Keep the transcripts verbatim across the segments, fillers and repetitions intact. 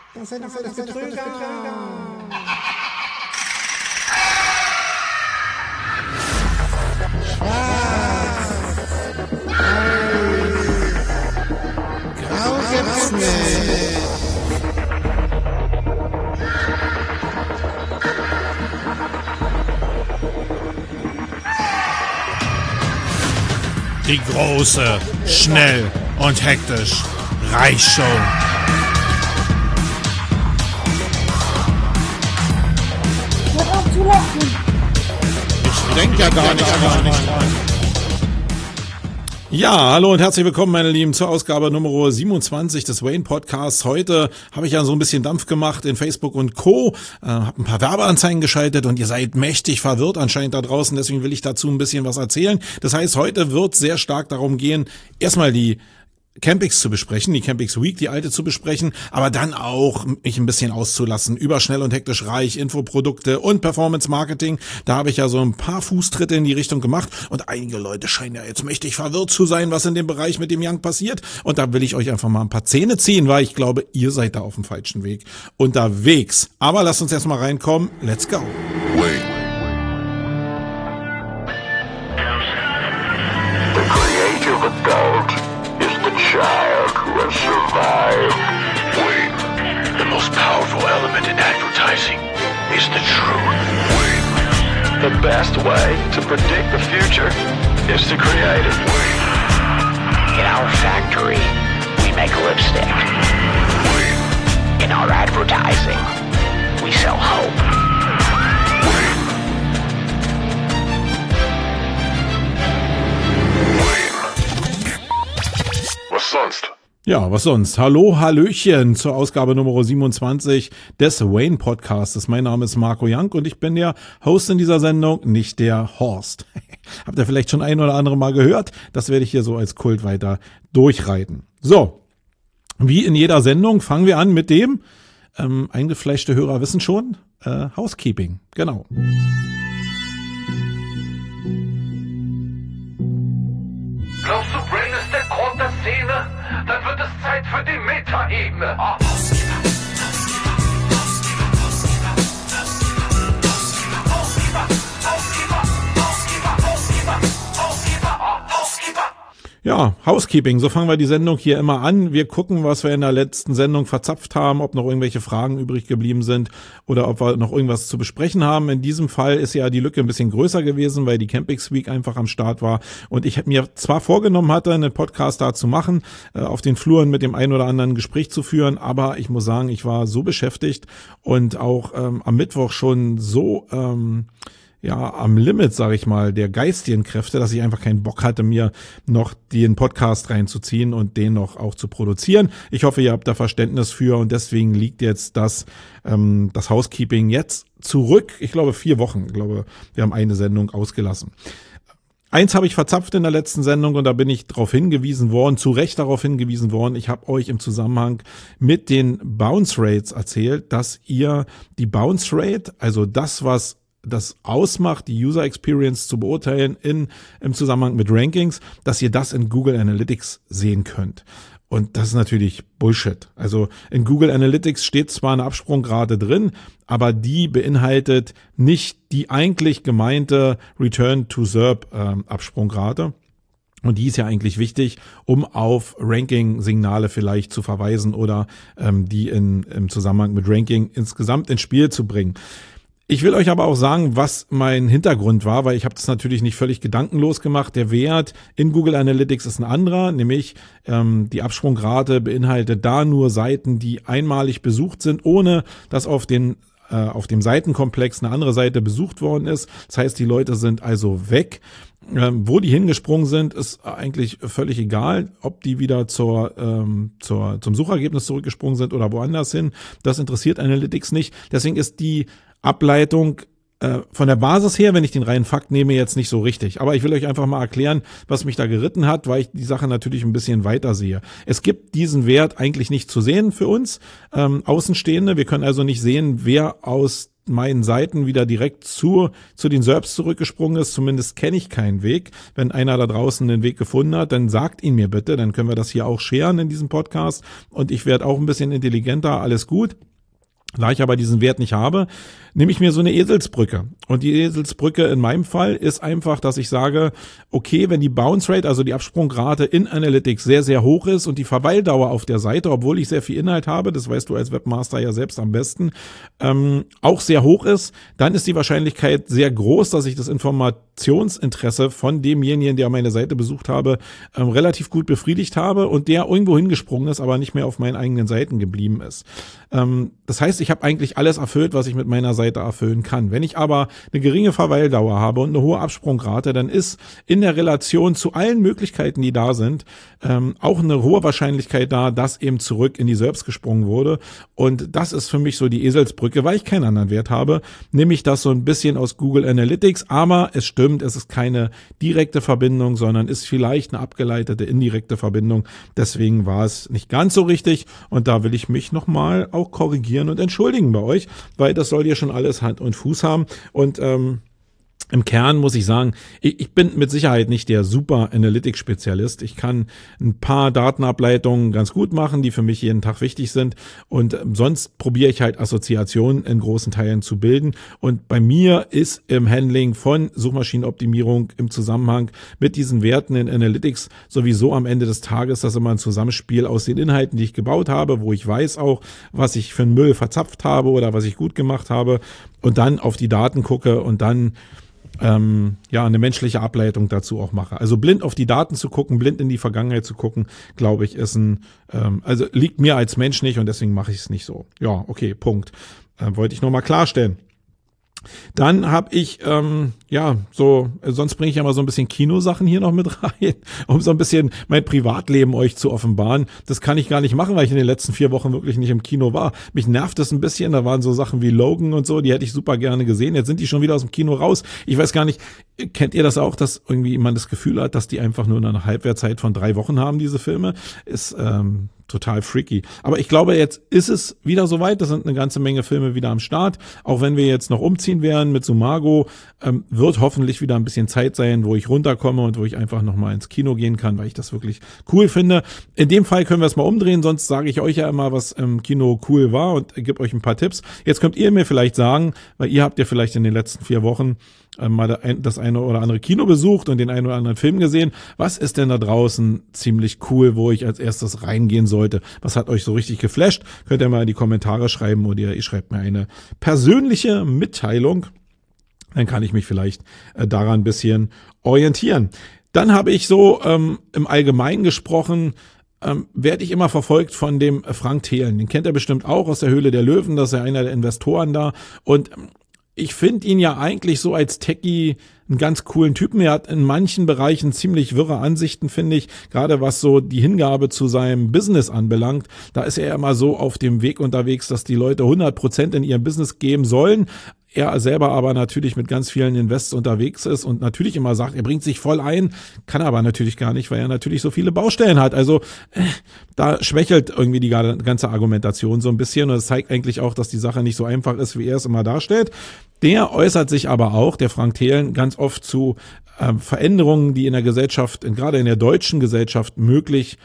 Das sind alles Betrüger. Schwarz. Grau gibt's nicht. Die große, schnell und hektisch Reichsshow. Hört auf zu lachen. Ich denke ja gar nicht an. Ja, hallo und herzlich willkommen, meine Lieben, zur Ausgabe Nummer siebenundzwanzig des Wayne Podcasts. Heute habe ich ja so ein bisschen Dampf gemacht in Facebook und Co., äh, habe ein paar Werbeanzeigen geschaltet und ihr seid mächtig verwirrt anscheinend da draußen, deswegen will ich dazu ein bisschen was erzählen. Das heißt, heute wird sehr stark darum gehen, erstmal die Campix zu besprechen, die Campix Week, die alte zu besprechen, aber dann auch mich ein bisschen auszulassen über schnell und hektisch reich, Infoprodukte und Performance Marketing. Da habe ich ja so ein paar Fußtritte in die Richtung gemacht und einige Leute scheinen ja jetzt mächtig verwirrt zu sein, was in dem Bereich mit dem Young passiert. Und da will ich euch einfach mal ein paar Zähne ziehen, weil ich glaube, ihr seid da auf dem falschen Weg unterwegs. Aber lasst uns erstmal reinkommen. Let's go. Wayne. The creative adult is the child who has survived. Wayne. The most powerful element in advertising is the truth. Wayne. The best way to predict the future is to create it. Wayne. In our factory, we make lipstick. Wayne. In our advertising, we sell hope. Wayne. Wayne. Was sonst? Ja, was sonst? Hallo, Hallöchen zur Ausgabe Nummer siebenundzwanzig des Wayne Podcasts. Mein Name ist Marco Young und ich bin der Host in dieser Sendung, nicht der Horst. Habt ihr vielleicht schon ein oder andere Mal gehört? Das werde ich hier so als Kult weiter durchreiten. So, wie in jeder Sendung fangen wir an mit dem, ähm, eingefleischte Hörer wissen schon, äh, Housekeeping. Genau. Glaubst du, Brain ist der Grund der Szene? Dann wird es Zeit für die Metaebene. Ah. Ja, Housekeeping, so fangen wir die Sendung hier immer an. Wir gucken, was wir in der letzten Sendung verzapft haben, ob noch irgendwelche Fragen übrig geblieben sind oder ob wir noch irgendwas zu besprechen haben. In diesem Fall ist ja die Lücke ein bisschen größer gewesen, weil die Campix Week einfach am Start war und ich mir zwar vorgenommen hatte, einen Podcast da zu machen, äh, auf den Fluren mit dem ein oder anderen Gespräch zu führen, aber ich muss sagen, ich war so beschäftigt und auch ähm, am Mittwoch schon so ähm, ja, am Limit, sage ich mal, der geistigen Kräfte, dass ich einfach keinen Bock hatte, mir noch den Podcast reinzuziehen und den noch auch zu produzieren. Ich hoffe, ihr habt da Verständnis für und deswegen liegt jetzt das, ähm, das Housekeeping jetzt zurück. Ich glaube, vier Wochen. Ich glaube, wir haben eine Sendung ausgelassen. Eins habe ich verzapft in der letzten Sendung und da bin ich darauf hingewiesen worden, zu Recht darauf hingewiesen worden. Ich habe euch im Zusammenhang mit den Bounce Rates erzählt, dass ihr die Bounce Rate, also das, was das ausmacht, die User Experience zu beurteilen in im Zusammenhang mit Rankings, dass ihr das in Google Analytics sehen könnt. Und das ist natürlich Bullshit. Also in Google Analytics steht zwar eine Absprungrate drin, aber die beinhaltet nicht die eigentlich gemeinte Return to S E R P ähm, Absprungrate. Und die ist ja eigentlich wichtig, um auf Ranking-Signale vielleicht zu verweisen oder ähm, die in, im Zusammenhang mit Ranking insgesamt ins Spiel zu bringen. Ich will euch aber auch sagen, was mein Hintergrund war, weil ich habe das natürlich nicht völlig gedankenlos gemacht. Der Wert in Google Analytics ist ein anderer, nämlich ähm, die Absprungrate beinhaltet da nur Seiten, die einmalig besucht sind, ohne dass auf den äh, auf dem Seitenkomplex eine andere Seite besucht worden ist. Das heißt, die Leute sind also weg. Ähm, wo die hingesprungen sind, ist eigentlich völlig egal, ob die wieder zur, ähm, zur zum Suchergebnis zurückgesprungen sind oder woanders hin. Das interessiert Analytics nicht. Deswegen ist die Ableitung äh, von der Basis her, wenn ich den reinen Fakt nehme, jetzt nicht so richtig. Aber ich will euch einfach mal erklären, was mich da geritten hat, weil ich die Sache natürlich ein bisschen weiter sehe. Es gibt diesen Wert eigentlich nicht zu sehen für uns ähm, Außenstehende. Wir können also nicht sehen, wer aus meinen Seiten wieder direkt zu, zu den S E R Ps zurückgesprungen ist. Zumindest kenne ich keinen Weg. Wenn einer da draußen den Weg gefunden hat, dann sagt ihn mir bitte. Dann können wir das hier auch scheren in diesem Podcast. Und ich werde auch ein bisschen intelligenter. Alles gut. Da ich aber diesen Wert nicht habe, nehme ich mir so eine Eselsbrücke. Und die Eselsbrücke in meinem Fall ist einfach, dass ich sage, okay, wenn die Bounce Rate, also die Absprungrate in Analytics sehr, sehr hoch ist und die Verweildauer auf der Seite, obwohl ich sehr viel Inhalt habe, das weißt du als Webmaster ja selbst am besten, ähm, auch sehr hoch ist, dann ist die Wahrscheinlichkeit sehr groß, dass ich das Informationsinteresse von demjenigen, der meine Seite besucht habe, ähm, relativ gut befriedigt habe und der irgendwo hingesprungen ist, aber nicht mehr auf meinen eigenen Seiten geblieben ist. Ähm, das heißt, ich habe eigentlich alles erfüllt, was ich mit meiner Seite erfüllen kann. Wenn ich aber eine geringe Verweildauer habe und eine hohe Absprungrate, dann ist in der Relation zu allen Möglichkeiten, die da sind, ähm, auch eine hohe Wahrscheinlichkeit da, dass eben zurück in die S E R Ps gesprungen wurde. Und das ist für mich so die Eselsbrücke, weil ich keinen anderen Wert habe, nehme ich das so ein bisschen aus Google Analytics. Aber es stimmt, es ist keine direkte Verbindung, sondern ist vielleicht eine abgeleitete indirekte Verbindung. Deswegen war es nicht ganz so richtig. Und da will ich mich nochmal auch korrigieren und entschuldigen bei euch, weil das soll ja schon alles Hand und Fuß haben. Und ähm, im Kern muss ich sagen, ich, ich bin mit Sicherheit nicht der super Analytics-Spezialist. Ich kann ein paar Datenableitungen ganz gut machen, die für mich jeden Tag wichtig sind. Und ähm, sonst probiere ich halt Assoziationen in großen Teilen zu bilden. Und bei mir ist im Handling von Suchmaschinenoptimierung im Zusammenhang mit diesen Werten in Analytics sowieso am Ende des Tages das immer ein Zusammenspiel aus den Inhalten, die ich gebaut habe, wo ich weiß auch, was ich für einen Müll verzapft habe oder was ich gut gemacht habe und dann auf die Daten gucke und dann Ähm, ja, eine menschliche Ableitung dazu auch mache. Also blind auf die Daten zu gucken, blind in die Vergangenheit zu gucken, glaube ich, ist ein, ähm, also liegt mir als Mensch nicht und deswegen mache ich es nicht so. Ja, okay, Punkt. Äh, wollte ich nochmal klarstellen. Dann habe ich, ähm, ja, so, sonst bringe ich ja mal so ein bisschen Kinosachen hier noch mit rein, um so ein bisschen mein Privatleben euch zu offenbaren. Das kann ich gar nicht machen, weil ich in den letzten vier Wochen wirklich nicht im Kino war. Mich nervt das ein bisschen, da waren so Sachen wie Logan und so, die hätte ich super gerne gesehen. Jetzt sind die schon wieder aus dem Kino raus. Ich weiß gar nicht, kennt ihr das auch, dass irgendwie man das Gefühl hat, dass die einfach nur eine Halbwertzeit von drei Wochen haben, diese Filme? Ist, ähm, total freaky. Aber ich glaube, jetzt ist es wieder soweit. Das sind eine ganze Menge Filme wieder am Start. Auch wenn wir jetzt noch umziehen werden mit Sumago, ähm, wird hoffentlich wieder ein bisschen Zeit sein, wo ich runterkomme und wo ich einfach nochmal ins Kino gehen kann, weil ich das wirklich cool finde. In dem Fall können wir es mal umdrehen, sonst sage ich euch ja immer, was im Kino cool war und gebe euch ein paar Tipps. Jetzt könnt ihr mir vielleicht sagen, weil ihr habt ja vielleicht in den letzten vier Wochen mal das eine oder andere Kino besucht und den einen oder anderen Film gesehen. Was ist denn da draußen ziemlich cool, wo ich als erstes reingehen sollte? Was hat euch so richtig geflasht? Könnt ihr mal in die Kommentare schreiben oder ihr schreibt mir eine persönliche Mitteilung. Dann kann ich mich vielleicht äh, daran ein bisschen orientieren. Dann habe ich so ähm, im Allgemeinen gesprochen, ähm, werde ich immer verfolgt von dem Frank Thelen. Den kennt ihr bestimmt auch aus der Höhle der Löwen. Das ist ja einer der Investoren da. Und ich finde ihn ja eigentlich so als Techie einen ganz coolen Typen. Er hat in manchen Bereichen ziemlich wirre Ansichten, finde ich. Gerade was so die Hingabe zu seinem Business anbelangt. Da ist er immer so auf dem Weg unterwegs, dass die Leute hundert Prozent in ihrem Business geben sollen. Er selber aber natürlich mit ganz vielen Invests unterwegs ist und natürlich immer sagt, er bringt sich voll ein, kann aber natürlich gar nicht, weil er natürlich so viele Baustellen hat. Also äh, da schwächelt irgendwie die ganze Argumentation so ein bisschen und es zeigt eigentlich auch, dass die Sache nicht so einfach ist, wie er es immer darstellt. Der äußert sich aber auch, der Frank Thelen, ganz oft zu äh, Veränderungen, die in der Gesellschaft, gerade in der deutschen Gesellschaft möglich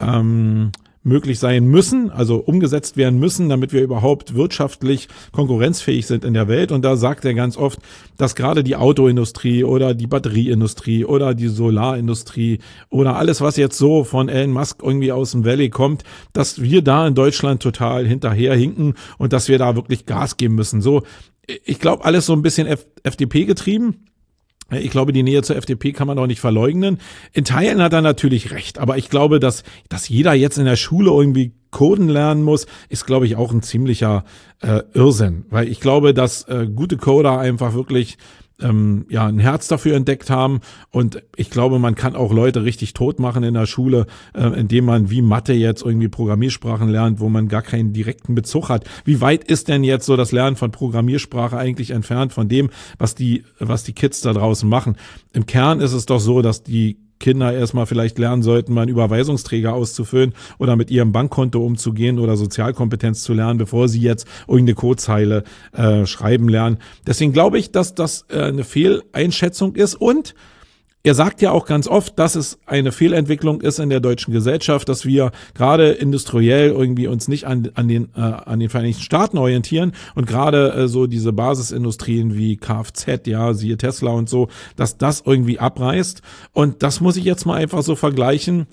ähm, möglich sein müssen, also umgesetzt werden müssen, damit wir überhaupt wirtschaftlich konkurrenzfähig sind in der Welt. Und da sagt er ganz oft, dass gerade die Autoindustrie oder die Batterieindustrie oder die Solarindustrie oder alles, was jetzt so von Elon Musk irgendwie aus dem Valley kommt, dass wir da in Deutschland total hinterherhinken und dass wir da wirklich Gas geben müssen. So, ich glaube, alles so ein bisschen F- F D P getrieben. Ich glaube, die Nähe zur F D P kann man auch nicht verleugnen. In Teilen hat er natürlich recht, aber ich glaube, dass dass jeder jetzt in der Schule irgendwie Coden lernen muss, ist, glaube ich, auch ein ziemlicher äh, Irrsinn. Weil ich glaube, dass äh, gute Coder einfach wirklich ähm, ja ein Herz dafür entdeckt haben und ich glaube, man kann auch Leute richtig tot machen in der Schule, äh, indem man wie Mathe jetzt irgendwie Programmiersprachen lernt, wo man gar keinen direkten Bezug hat. Wie weit ist denn jetzt so das Lernen von Programmiersprache eigentlich entfernt von dem, was die was die Kids da draußen machen? Im Kern ist es doch so, dass die Kinder erstmal vielleicht lernen sollten, mal einen Überweisungsträger auszufüllen oder mit ihrem Bankkonto umzugehen oder Sozialkompetenz zu lernen, bevor sie jetzt irgendeine Codezeile äh, schreiben lernen. Deswegen glaube ich, dass das äh, eine Fehleinschätzung ist und er sagt ja auch ganz oft, dass es eine Fehlentwicklung ist in der deutschen Gesellschaft, dass wir gerade industriell irgendwie uns nicht an, an den, äh, an den Vereinigten Staaten orientieren und gerade äh, so diese Basisindustrien wie Kfz, ja, siehe Tesla und so, dass das irgendwie abreißt. Und das muss ich jetzt mal einfach so vergleichen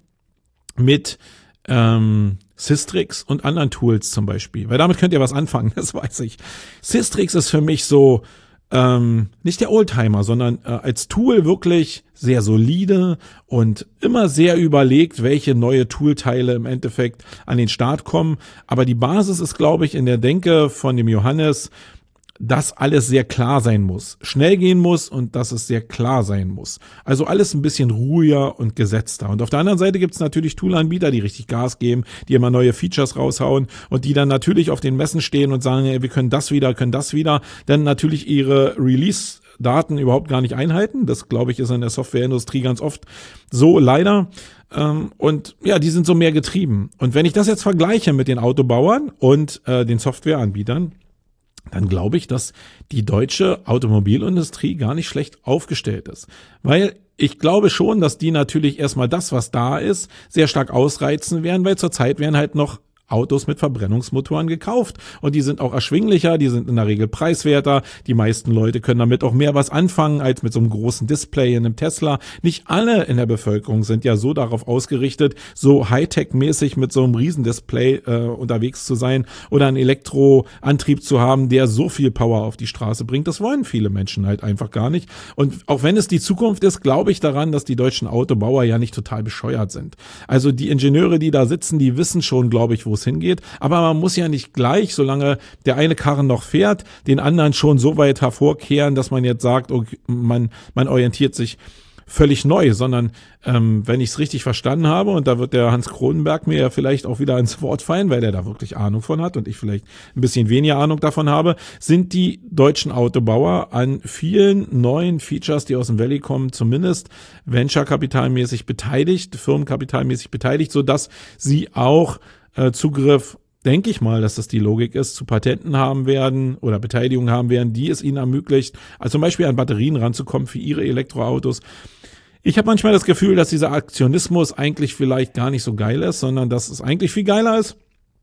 mit ähm, Systrix und anderen Tools zum Beispiel. Weil damit könnt ihr was anfangen, das weiß ich. Systrix ist für mich so, Ähm, nicht der Oldtimer, sondern äh, als Tool wirklich sehr solide und immer sehr überlegt, welche neue Toolteile im Endeffekt an den Start kommen. Aber die Basis ist, glaube ich, in der Denke von dem Johannes, dass alles sehr klar sein muss, schnell gehen muss und dass es sehr klar sein muss. Also alles ein bisschen ruhiger und gesetzter. Und auf der anderen Seite gibt es natürlich Toolanbieter, die richtig Gas geben, die immer neue Features raushauen und die dann natürlich auf den Messen stehen und sagen, ey, wir können das wieder, können das wieder, denn natürlich ihre Release Daten überhaupt gar nicht einhalten. Das, glaube ich, ist in der Softwareindustrie ganz oft so, leider. Und ja, die sind so mehr getrieben. Und wenn ich das jetzt vergleiche mit den Autobauern und äh, den Softwareanbietern, dann glaube ich, dass die deutsche Automobilindustrie gar nicht schlecht aufgestellt ist. Weil ich glaube schon, dass die natürlich erstmal das, was da ist, sehr stark ausreizen werden, weil zurzeit werden halt noch Autos mit Verbrennungsmotoren gekauft und die sind auch erschwinglicher, die sind in der Regel preiswerter, die meisten Leute können damit auch mehr was anfangen als mit so einem großen Display in einem Tesla. Nicht alle in der Bevölkerung sind ja so darauf ausgerichtet, so Hightech-mäßig mit so einem Riesendisplay äh, unterwegs zu sein oder einen Elektroantrieb zu haben, der so viel Power auf die Straße bringt. Das wollen viele Menschen halt einfach gar nicht. Und auch wenn es die Zukunft ist, glaube ich daran, dass die deutschen Autobauer ja nicht total bescheuert sind. Also die Ingenieure, die da sitzen, die wissen schon, glaube ich, wo hingeht, aber man muss ja nicht gleich, solange der eine Karren noch fährt, den anderen schon so weit hervorkehren, dass man jetzt sagt, okay, man, man orientiert sich völlig neu, sondern ähm, wenn ich es richtig verstanden habe, und da wird der Hans Kronenberg mir ja vielleicht auch wieder ins Wort fallen, weil der da wirklich Ahnung von hat und ich vielleicht ein bisschen weniger Ahnung davon habe, sind die deutschen Autobauer an vielen neuen Features, die aus dem Valley kommen, zumindest venture-kapitalmäßig beteiligt, firmenkapitalmäßig beteiligt, sodass sie auch Zugriff, denke ich mal, dass das die Logik ist, zu Patenten haben werden oder Beteiligung haben werden, die es ihnen ermöglicht, also zum Beispiel an Batterien ranzukommen für ihre Elektroautos. Ich habe manchmal das Gefühl, dass dieser Aktionismus eigentlich vielleicht gar nicht so geil ist, sondern dass es eigentlich viel geiler ist,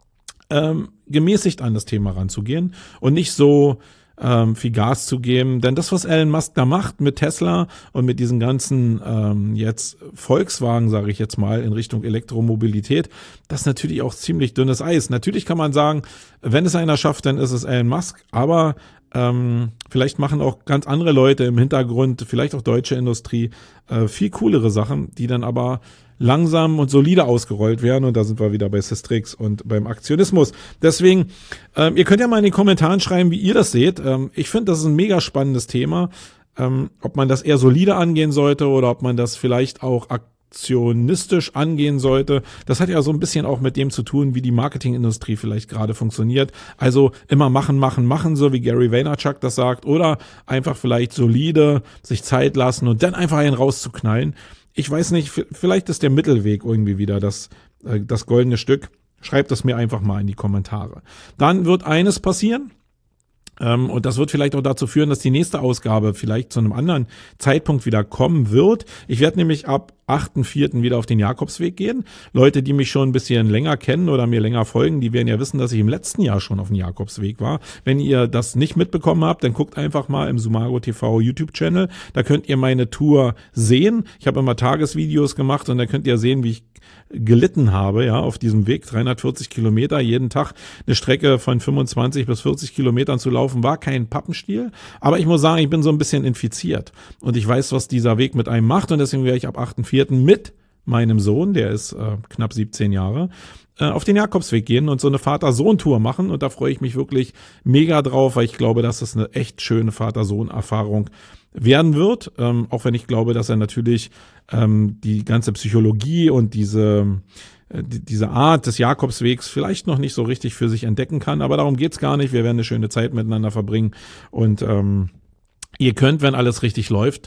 ähm, gemäßigt an das Thema ranzugehen und nicht so ähm, viel Gas zu geben. Denn das, was Elon Musk da macht mit Tesla und mit diesen ganzen ähm, jetzt Volkswagen, sage ich jetzt mal, in Richtung Elektromobilität, das ist natürlich auch ziemlich dünnes Eis. Natürlich kann man sagen, wenn es einer schafft, dann ist es Elon Musk, aber ähm, vielleicht machen auch ganz andere Leute im Hintergrund, vielleicht auch deutsche Industrie, äh, viel coolere Sachen, die dann aber langsam und solide ausgerollt werden. Und da sind wir wieder bei Systrix und beim Aktionismus. Deswegen, ähm, ihr könnt ja mal in den Kommentaren schreiben, wie ihr das seht. Ähm, ich finde, das ist ein mega spannendes Thema. Ähm, ob man das eher solide angehen sollte oder ob man das vielleicht auch aktionistisch angehen sollte. Das hat ja so ein bisschen auch mit dem zu tun, wie die Marketingindustrie vielleicht gerade funktioniert. Also immer machen, machen, machen, so wie Gary Vaynerchuk das sagt. Oder einfach vielleicht solide sich Zeit lassen und dann einfach einen rauszuknallen. Ich weiß nicht, vielleicht ist der Mittelweg irgendwie wieder das, äh, das goldene Stück. Schreibt es mir einfach mal in die Kommentare. Dann wird eines passieren. Ähm, und das wird vielleicht auch dazu führen, dass die nächste Ausgabe vielleicht zu einem anderen Zeitpunkt wieder kommen wird. Ich werde nämlich ab achten vierten wieder auf den Jakobsweg gehen. Leute, die mich schon ein bisschen länger kennen oder mir länger folgen, die werden ja wissen, dass ich im letzten Jahr schon auf dem Jakobsweg war. Wenn ihr das nicht mitbekommen habt, dann guckt einfach mal im Sumago T V YouTube-Channel. Da könnt ihr meine Tour sehen. Ich habe immer Tagesvideos gemacht und da könnt ihr sehen, wie ich gelitten habe, ja, auf diesem Weg, dreihundertvierzig Kilometer, jeden Tag eine Strecke von fünfundzwanzig bis vierzig Kilometern zu laufen, war kein Pappenstiel, aber ich muss sagen, ich bin so ein bisschen infiziert und ich weiß, was dieser Weg mit einem macht und deswegen werde ich ab achten vierten mit meinem Sohn, der ist äh, knapp siebzehn Jahre, äh, auf den Jakobsweg gehen und so eine Vater-Sohn-Tour machen und da freue ich mich wirklich mega drauf, weil ich glaube, dass es eine echt schöne Vater-Sohn-Erfahrung werden wird, ähm, auch wenn ich glaube, dass er natürlich ähm, die ganze Psychologie und diese äh, die, diese Art des Jakobswegs vielleicht noch nicht so richtig für sich entdecken kann, aber darum geht's gar nicht. Wir werden eine schöne Zeit miteinander verbringen und ähm, ihr könnt, wenn alles richtig läuft,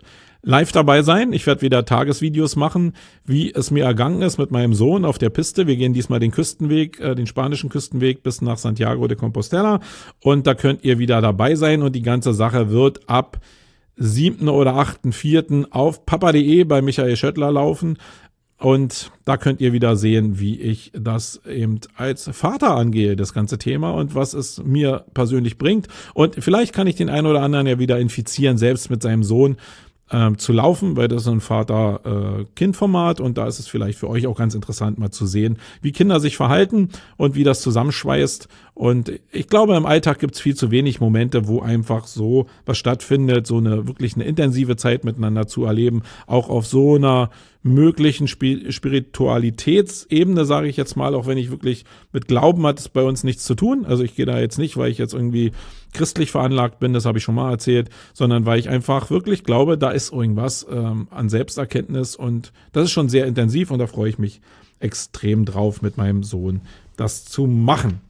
live dabei sein. Ich werde wieder Tagesvideos machen, wie es mir ergangen ist mit meinem Sohn auf der Piste. Wir gehen diesmal den Küstenweg, äh, den spanischen Küstenweg bis nach Santiago de Compostela und da könnt ihr wieder dabei sein und die ganze Sache wird ab siebten oder achten vierten auf papa punkt de bei Michael Schöttler laufen. Und da könnt ihr wieder sehen, wie ich das eben als Vater angehe, das ganze Thema und was es mir persönlich bringt. Und vielleicht kann ich den einen oder anderen ja wieder infizieren, selbst mit seinem Sohn ähm, zu laufen, weil das ist ein Vater-Kind-Format und da ist es vielleicht für euch auch ganz interessant mal zu sehen, wie Kinder sich verhalten und wie das zusammenschweißt. Und ich glaube, im Alltag gibt es viel zu wenig Momente, wo einfach so was stattfindet, so eine wirklich eine intensive Zeit miteinander zu erleben, auch auf so einer möglichen Spiritualitätsebene, sage ich jetzt mal, auch wenn ich wirklich mit Glauben hat es bei uns nichts zu tun. Also ich gehe da jetzt nicht, weil ich jetzt irgendwie christlich veranlagt bin, das habe ich schon mal erzählt, sondern weil ich einfach wirklich glaube, da ist irgendwas ähm, an Selbsterkenntnis und das ist schon sehr intensiv und da freue ich mich extrem drauf, mit meinem Sohn das zu machen.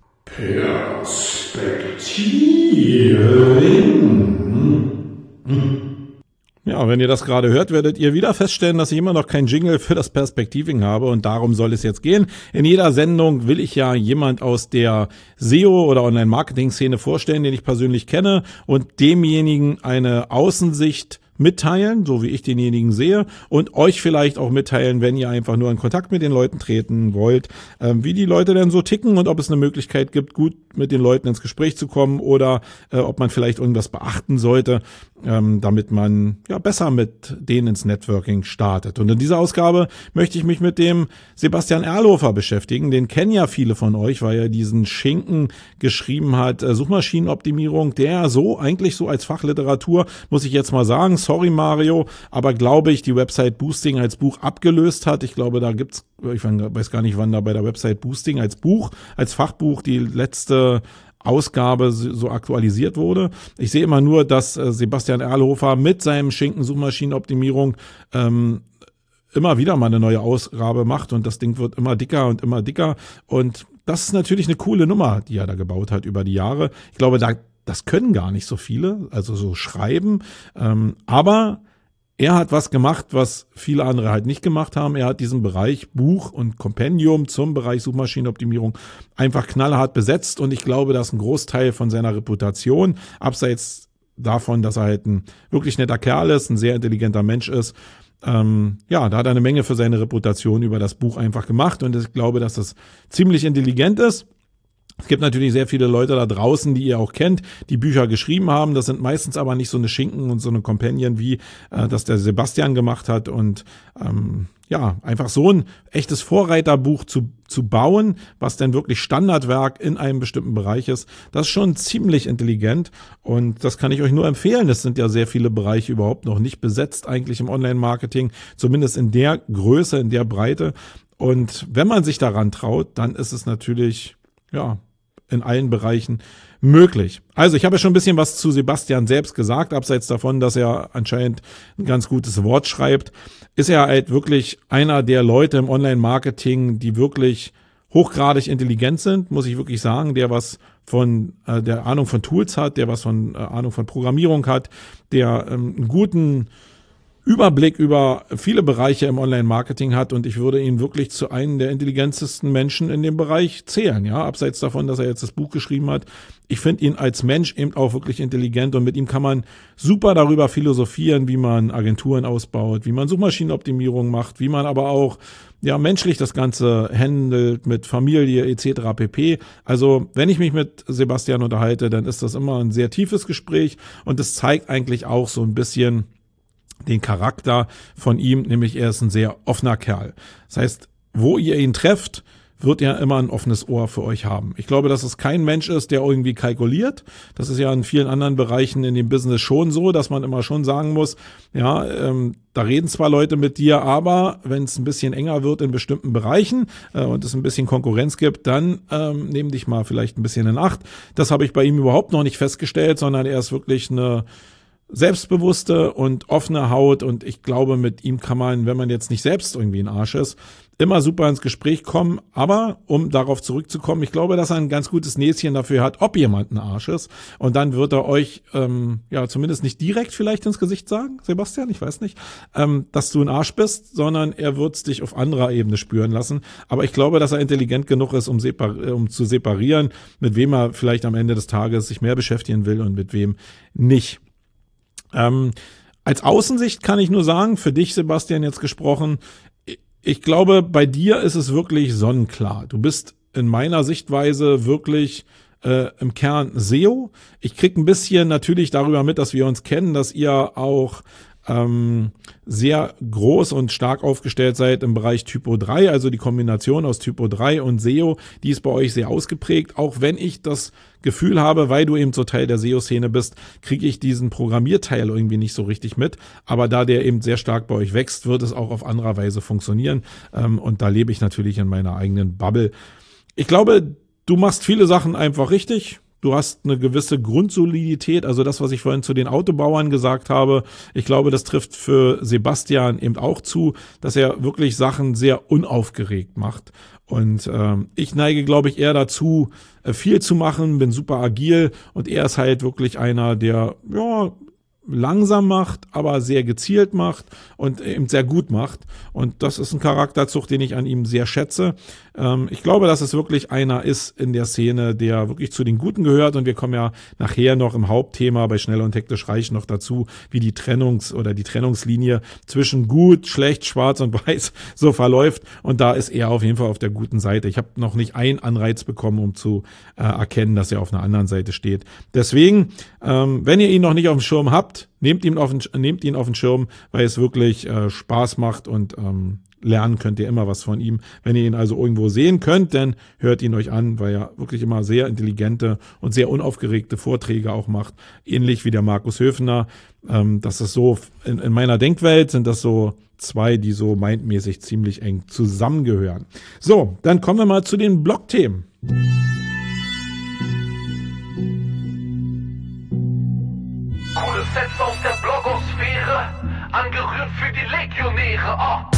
Ja, wenn ihr das gerade hört, werdet ihr wieder feststellen, dass ich immer noch kein Jingle für das Perspektiving habe und darum soll es jetzt gehen. In jeder Sendung will ich ja jemand aus der S E O- oder Online-Marketing-Szene vorstellen, den ich persönlich kenne und demjenigen eine Außensicht mitteilen, so wie ich denjenigen sehe und euch vielleicht auch mitteilen, wenn ihr einfach nur in Kontakt mit den Leuten treten wollt, äh, wie die Leute denn so ticken und ob es eine Möglichkeit gibt, gut mit den Leuten ins Gespräch zu kommen oder äh, ob man vielleicht irgendwas beachten sollte, ähm, damit man ja besser mit denen ins Networking startet. Und in dieser Ausgabe möchte ich mich mit dem Sebastian Erlhofer beschäftigen. Den kennen ja viele von euch, weil er diesen Schinken geschrieben hat, äh, Suchmaschinenoptimierung, der so eigentlich so als Fachliteratur, muss ich jetzt mal sagen, sorry Mario, aber glaube ich, die Website Boosting als Buch abgelöst hat. Ich glaube, da gibt's, ich weiß gar nicht, wann da bei der Website Boosting als Buch, als Fachbuch die letzte Ausgabe so aktualisiert wurde. Ich sehe immer nur, dass äh, Sebastian Erlhofer mit seinem Schinken Suchmaschinenoptimierung ähm, immer wieder mal eine neue Ausgabe macht und das Ding wird immer dicker und immer dicker und das ist natürlich eine coole Nummer, die er da gebaut hat über die Jahre. Ich glaube, da das können gar nicht so viele, also so schreiben, ähm, aber er hat was gemacht, was viele andere halt nicht gemacht haben. Er hat diesen Bereich Buch und Kompendium zum Bereich Suchmaschinenoptimierung einfach knallhart besetzt und ich glaube, dass ein Großteil von seiner Reputation, abseits davon, dass er halt ein wirklich netter Kerl ist, ein sehr intelligenter Mensch ist, ähm, ja, da hat er eine Menge für seine Reputation über das Buch einfach gemacht und ich glaube, dass das ziemlich intelligent ist. Es gibt natürlich sehr viele Leute da draußen, die ihr auch kennt, die Bücher geschrieben haben. Das sind meistens aber nicht so eine Schinken und so eine Companion, wie äh, das der Sebastian gemacht hat. Und ähm, ja, einfach so ein echtes Vorreiterbuch zu, zu bauen, was denn wirklich Standardwerk in einem bestimmten Bereich ist, das ist schon ziemlich intelligent. Und das kann ich euch nur empfehlen. Es sind ja sehr viele Bereiche überhaupt noch nicht besetzt, eigentlich im Online-Marketing, zumindest in der Größe, in der Breite. Und wenn man sich daran traut, dann ist es natürlich, ja, in allen Bereichen möglich. Also ich habe ja schon ein bisschen was zu Sebastian selbst gesagt, abseits davon, dass er anscheinend ein ganz gutes Wort schreibt, ist er halt wirklich einer der Leute im Online-Marketing, die wirklich hochgradig intelligent sind, muss ich wirklich sagen, der was von äh, der Ahnung von Tools hat, der was von äh, Ahnung von Programmierung hat, der ähm, einen guten Überblick über viele Bereiche im Online-Marketing hat und ich würde ihn wirklich zu einem der intelligentesten Menschen in dem Bereich zählen, ja, abseits davon, dass er jetzt das Buch geschrieben hat. Ich finde ihn als Mensch eben auch wirklich intelligent und mit ihm kann man super darüber philosophieren, wie man Agenturen ausbaut, wie man Suchmaschinenoptimierung macht, wie man aber auch ja menschlich das Ganze handelt mit Familie et cetera pp. Also wenn ich mich mit Sebastian unterhalte, dann ist das immer ein sehr tiefes Gespräch und es zeigt eigentlich auch so ein bisschen den Charakter von ihm, nämlich er ist ein sehr offener Kerl. Das heißt, wo ihr ihn trefft, wird er immer ein offenes Ohr für euch haben. Ich glaube, dass es kein Mensch ist, der irgendwie kalkuliert. Das ist ja in vielen anderen Bereichen in dem Business schon so, dass man immer schon sagen muss, ja, ähm, da reden zwar Leute mit dir, aber wenn es ein bisschen enger wird in bestimmten Bereichen äh, und es ein bisschen Konkurrenz gibt, dann ähm, nehm dich mal vielleicht ein bisschen in Acht. Das habe ich bei ihm überhaupt noch nicht festgestellt, sondern er ist wirklich eine selbstbewusste und offene Haut und ich glaube, mit ihm kann man, wenn man jetzt nicht selbst irgendwie ein Arsch ist, immer super ins Gespräch kommen, aber um darauf zurückzukommen, ich glaube, dass er ein ganz gutes Näschen dafür hat, ob jemand ein Arsch ist, und dann wird er euch ähm, ja zumindest nicht direkt vielleicht ins Gesicht sagen, Sebastian, ich weiß nicht, ähm, dass du ein Arsch bist, sondern er wird es dich auf anderer Ebene spüren lassen, aber ich glaube, dass er intelligent genug ist, um, separ- um zu separieren, mit wem er vielleicht am Ende des Tages sich mehr beschäftigen will und mit wem nicht. Ähm, als Außensicht kann ich nur sagen, für dich, Sebastian, jetzt gesprochen, ich glaube, bei dir ist es wirklich sonnenklar. Du bist in meiner Sichtweise wirklich äh, im Kern S E O. Ich krieg ein bisschen natürlich darüber mit, dass wir uns kennen, dass ihr auch ähm, sehr groß und stark aufgestellt seid im Bereich Typo drei, also die Kombination aus Typo drei und S E O, die ist bei euch sehr ausgeprägt, auch wenn ich das Gefühl habe, weil du eben so Teil der S E O-Szene bist, kriege ich diesen Programmierteil irgendwie nicht so richtig mit, aber da der eben sehr stark bei euch wächst, wird es auch auf anderer Weise funktionieren, ähm, und da lebe ich natürlich in meiner eigenen Bubble. Ich glaube, du machst viele Sachen einfach richtig. Du hast eine gewisse Grundsolidität, also das, was ich vorhin zu den Autobauern gesagt habe. Ich glaube, das trifft für Sebastian eben auch zu, dass er wirklich Sachen sehr unaufgeregt macht. Und ähm, ich neige, glaube ich, eher dazu, äh, viel zu machen, bin super agil, und er ist halt wirklich einer, der ja langsam macht, aber sehr gezielt macht und eben sehr gut macht. Und das ist ein Charakterzug, den ich an ihm sehr schätze. Ähm, ich glaube, dass es wirklich einer ist in der Szene, der wirklich zu den Guten gehört. Und wir kommen ja nachher noch im Hauptthema bei Schnell und Hektisch Reich noch dazu, wie die Trennungs- oder die Trennungslinie zwischen gut, schlecht, schwarz und weiß so verläuft. Und da ist er auf jeden Fall auf der guten Seite. Ich habe noch nicht einen Anreiz bekommen, um zu äh, erkennen, dass er auf einer anderen Seite steht. Deswegen, ähm, wenn ihr ihn noch nicht auf dem Schirm habt, Nehmt ihn auf den, nehmt ihn auf den Schirm, weil es wirklich äh, Spaß macht, und ähm, lernen könnt ihr immer was von ihm. Wenn ihr ihn also irgendwo sehen könnt, dann hört ihn euch an, weil er wirklich immer sehr intelligente und sehr unaufgeregte Vorträge auch macht. Ähnlich wie der Markus Höfner. Ähm, das ist so, in, in meiner Denkwelt sind das so zwei, die so mindmäßig ziemlich eng zusammengehören. So, dann kommen wir mal zu den Blogthemen. Coole Sets aus der Blogosphäre, angerührt für die Legionäre, oh.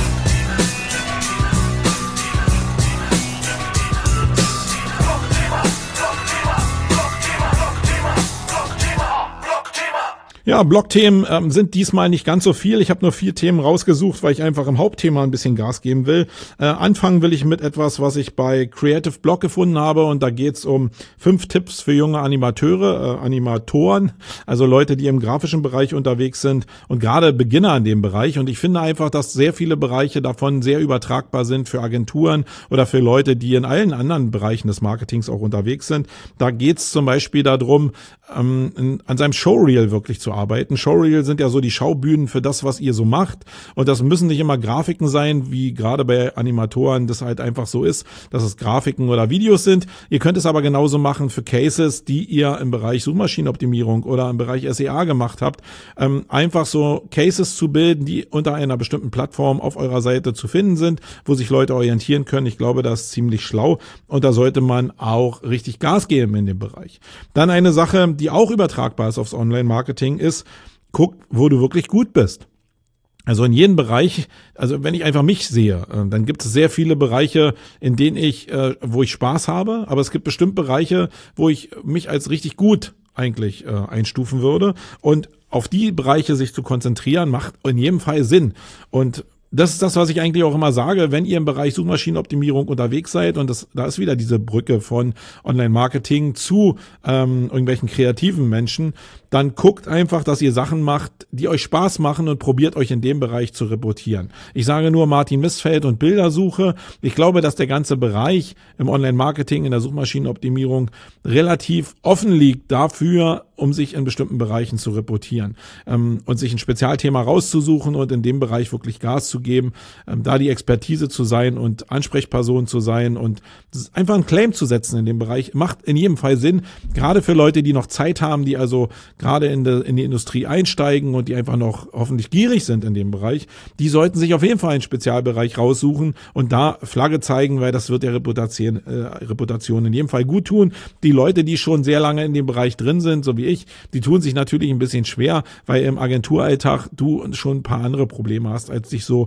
Blogthema, Blogthema, Blogthema, Blogthema, Blogthema, oh, Blogthema. Ja, Blogthemen ähm, sind diesmal nicht ganz so viel. Ich habe nur vier Themen rausgesucht, weil ich einfach im Hauptthema ein bisschen Gas geben will. Äh, anfangen will ich mit etwas, was ich bei Creative Blog gefunden habe, und da geht's um fünf Tipps für junge Animateure, äh, Animatoren, also Leute, die im grafischen Bereich unterwegs sind und gerade Beginner in dem Bereich. Und ich finde einfach, dass sehr viele Bereiche davon sehr übertragbar sind für Agenturen oder für Leute, die in allen anderen Bereichen des Marketings auch unterwegs sind. Da geht's zum Beispiel darum, ähm, in, an seinem Showreel wirklich zu arbeiten. Showreel sind ja so die Schaubühnen für das, was ihr so macht. Und das müssen nicht immer Grafiken sein, wie gerade bei Animatoren das halt einfach so ist, dass es Grafiken oder Videos sind. Ihr könnt es aber genauso machen für Cases, die ihr im Bereich Suchmaschinenoptimierung oder im Bereich S E A gemacht habt. Ähm, einfach so Cases zu bilden, die unter einer bestimmten Plattform auf eurer Seite zu finden sind, wo sich Leute orientieren können. Ich glaube, das ist ziemlich schlau, und da sollte man auch richtig Gas geben in dem Bereich. Dann eine Sache, die auch übertragbar ist aufs Online-Marketing, ist, guck, wo du wirklich gut bist. Also in jedem Bereich, also wenn ich einfach mich sehe, dann gibt es sehr viele Bereiche, in denen ich, äh, wo ich Spaß habe, aber es gibt bestimmt Bereiche, wo ich mich als richtig gut eigentlich äh, einstufen würde, und auf die Bereiche sich zu konzentrieren, macht in jedem Fall Sinn. Und das ist das, was ich eigentlich auch immer sage, wenn ihr im Bereich Suchmaschinenoptimierung unterwegs seid, und das, da ist wieder diese Brücke von Online-Marketing zu ähm, irgendwelchen kreativen Menschen, dann guckt einfach, dass ihr Sachen macht, die euch Spaß machen, und probiert euch in dem Bereich zu reportieren. Ich sage nur Martin Missfeld und Bildersuche. Ich glaube, dass der ganze Bereich im Online-Marketing, in der Suchmaschinenoptimierung relativ offen liegt dafür, um sich in bestimmten Bereichen zu reportieren ähm, und sich ein Spezialthema rauszusuchen und in dem Bereich wirklich Gas zu geben, ähm, da die Expertise zu sein und Ansprechperson zu sein und einfach einen Claim zu setzen in dem Bereich, macht in jedem Fall Sinn, gerade für Leute, die noch Zeit haben, die also gerade in, de, in die Industrie einsteigen und die einfach noch hoffentlich gierig sind in dem Bereich, die sollten sich auf jeden Fall einen Spezialbereich raussuchen und da Flagge zeigen, weil das wird der Reputation, äh, Reputation in jedem Fall gut tun. Die Leute, die schon sehr lange in dem Bereich drin sind, so wie ich, die tun sich natürlich ein bisschen schwer, weil im Agenturalltag du schon ein paar andere Probleme hast, als dich so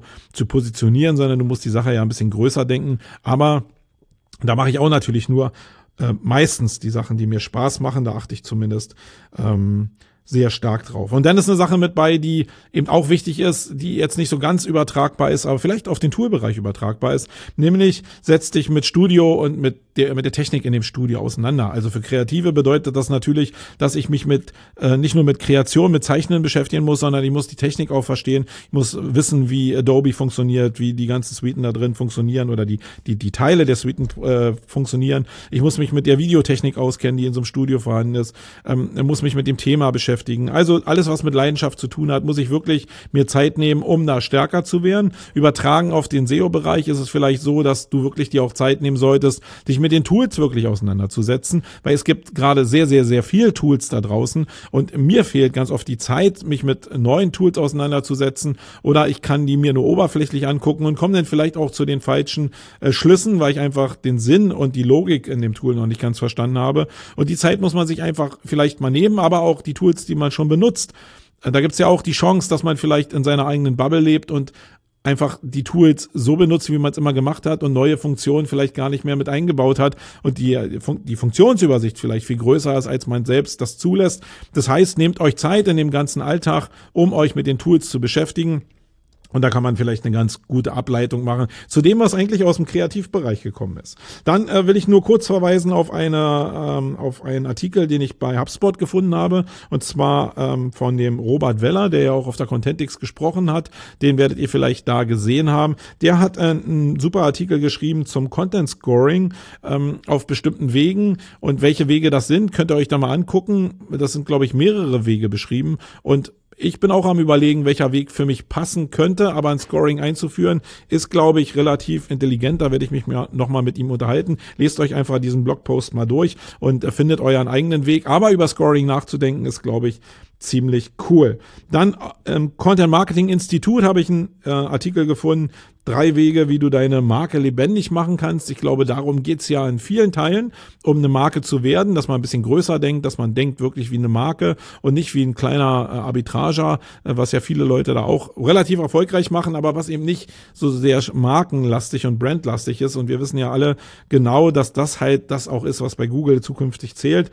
zu positionieren, sondern du musst die Sache ja ein bisschen größer denken. Aber da mache ich auch natürlich nur äh, meistens die Sachen, die mir Spaß machen. Da achte ich zumindest ähm, sehr stark drauf. Und dann ist eine Sache mit bei, die eben auch wichtig ist, die jetzt nicht so ganz übertragbar ist, aber vielleicht auf den Toolbereich übertragbar ist. Nämlich setz dich mit Studio und mit der, mit der Technik in dem Studio auseinander. Also für Kreative bedeutet das natürlich, dass ich mich mit äh, nicht nur mit Kreation, mit Zeichnen beschäftigen muss, sondern ich muss die Technik auch verstehen. Ich muss wissen, wie Adobe funktioniert, wie die ganzen Suiten da drin funktionieren oder die die die Teile der Suiten äh, funktionieren. Ich muss mich mit der Videotechnik auskennen, die in so einem Studio vorhanden ist. Ähm, ich muss mich mit dem Thema beschäftigen. Also alles, was mit Leidenschaft zu tun hat, muss ich wirklich mir Zeit nehmen, um da stärker zu werden. Übertragen auf den S E O-Bereich ist es vielleicht so, dass du wirklich dir auch Zeit nehmen solltest, dich mit den Tools wirklich auseinanderzusetzen, weil es gibt gerade sehr, sehr, sehr viel Tools da draußen und mir fehlt ganz oft die Zeit, mich mit neuen Tools auseinanderzusetzen oder ich kann die mir nur oberflächlich angucken und komme dann vielleicht auch zu den falschen äh, Schlüssen, weil ich einfach den Sinn und die Logik in dem Tool noch nicht ganz verstanden habe. Und die Zeit muss man sich einfach vielleicht mal nehmen, aber auch die Tools, die man schon benutzt. Da gibt's ja auch die Chance, dass man vielleicht in seiner eigenen Bubble lebt und einfach die Tools so benutzt, wie man es immer gemacht hat und neue Funktionen vielleicht gar nicht mehr mit eingebaut hat und die, die Funktionsübersicht vielleicht viel größer ist, als man selbst das zulässt. Das heißt, nehmt euch Zeit in dem ganzen Alltag, um euch mit den Tools zu beschäftigen. Und da kann man vielleicht eine ganz gute Ableitung machen zu dem, was eigentlich aus dem Kreativbereich gekommen ist. Dann äh, will ich nur kurz verweisen auf eine ähm, auf einen Artikel, den ich bei HubSpot gefunden habe, und zwar ähm, von dem Robert Weller, der ja auch auf der Contentix gesprochen hat. Den werdet ihr vielleicht da gesehen haben. Der hat äh, einen super Artikel geschrieben zum Content Scoring ähm, auf bestimmten Wegen, und welche Wege das sind, könnt ihr euch da mal angucken. Das sind, glaube ich, mehrere Wege beschrieben, und ich bin auch am Überlegen, welcher Weg für mich passen könnte, aber ein Scoring einzuführen ist, glaube ich, relativ intelligent. Da werde ich mich nochmal mit ihm unterhalten. Lest euch einfach diesen Blogpost mal durch und findet euren eigenen Weg. Aber über Scoring nachzudenken ist, glaube ich, ziemlich cool. Dann im Content Marketing Institut habe ich einen äh, Artikel gefunden, drei Wege, wie du deine Marke lebendig machen kannst. Ich glaube, darum geht's ja in vielen Teilen, um eine Marke zu werden, dass man ein bisschen größer denkt, dass man denkt wirklich wie eine Marke und nicht wie ein kleiner äh, Arbitrager, äh, was ja viele Leute da auch relativ erfolgreich machen, aber was eben nicht so sehr markenlastig und brandlastig ist. Und wir wissen ja alle genau, dass das halt das auch ist, was bei Google zukünftig zählt.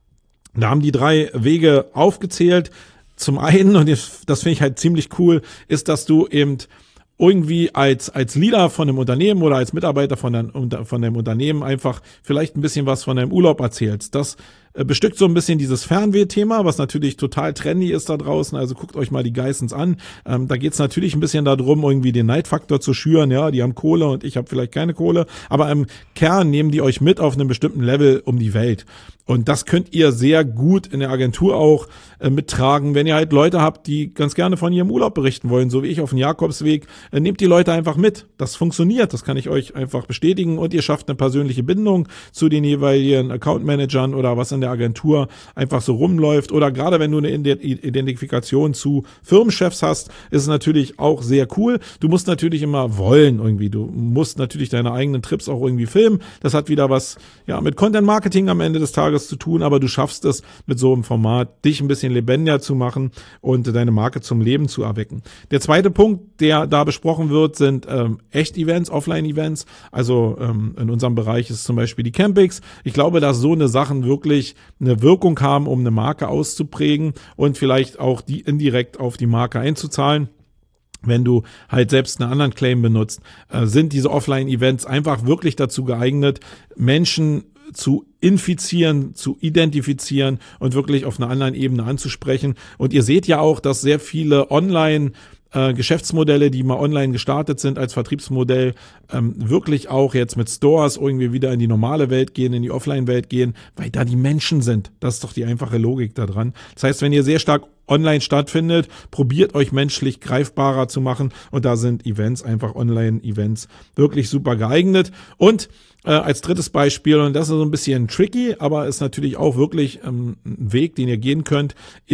Da haben die drei Wege aufgezählt. Zum einen, und das finde ich halt ziemlich cool, ist, dass du eben irgendwie als als Leader von einem Unternehmen oder als Mitarbeiter von einem, von einem Unternehmen einfach vielleicht ein bisschen was von deinem Urlaub erzählst. Das äh, bestückt so ein bisschen dieses Fernweh-Thema, was natürlich total trendy ist da draußen. Also guckt euch mal die Geissens an. Ähm, da geht's natürlich ein bisschen darum, irgendwie den Neidfaktor zu schüren. Ja, die haben Kohle und ich habe vielleicht keine Kohle. Aber im Kern nehmen die euch mit auf einem bestimmten Level um die Welt. Und das könnt ihr sehr gut in der Agentur auch äh, mittragen, wenn ihr halt Leute habt, die ganz gerne von ihrem Urlaub berichten wollen, so wie ich auf dem Jakobsweg. Äh, nehmt die Leute einfach mit. Das funktioniert, das kann ich euch einfach bestätigen, und ihr schafft eine persönliche Bindung zu den jeweiligen Account-Managern oder was in der Agentur einfach so rumläuft. Oder gerade wenn du eine Identifikation zu Firmenchefs hast, ist es natürlich auch sehr cool. Du musst natürlich immer wollen irgendwie. Du musst natürlich deine eigenen Trips auch irgendwie filmen. Das hat wieder was ja mit Content-Marketing am Ende des Tages zu tun, aber du schaffst es mit so einem Format, dich ein bisschen lebendiger zu machen und deine Marke zum Leben zu erwecken. Der zweite Punkt, der da besprochen wird, sind ähm, Echt-Events, Offline-Events. Also ähm, in unserem Bereich ist zum Beispiel die Campix. Ich glaube, dass so eine Sachen wirklich eine Wirkung haben, um eine Marke auszuprägen und vielleicht auch die indirekt auf die Marke einzuzahlen. Wenn du halt selbst einen anderen Claim benutzt, äh, sind diese Offline-Events einfach wirklich dazu geeignet, Menschen zu infizieren, zu identifizieren und wirklich auf einer anderen Ebene anzusprechen. Und ihr seht ja auch, dass sehr viele Online- Äh, Geschäftsmodelle, die mal online gestartet sind als Vertriebsmodell, ähm, wirklich auch jetzt mit Stores irgendwie wieder in die normale Welt gehen, in die Offline-Welt gehen, weil da die Menschen sind. Das ist doch die einfache Logik da dran. Das heißt, wenn ihr sehr stark online stattfindet, probiert euch menschlich greifbarer zu machen, und da sind Events, einfach Online-Events, wirklich super geeignet. Und äh, als drittes Beispiel, und das ist so ein bisschen tricky, aber ist natürlich auch wirklich ähm, ein Weg, den ihr gehen könnt, ist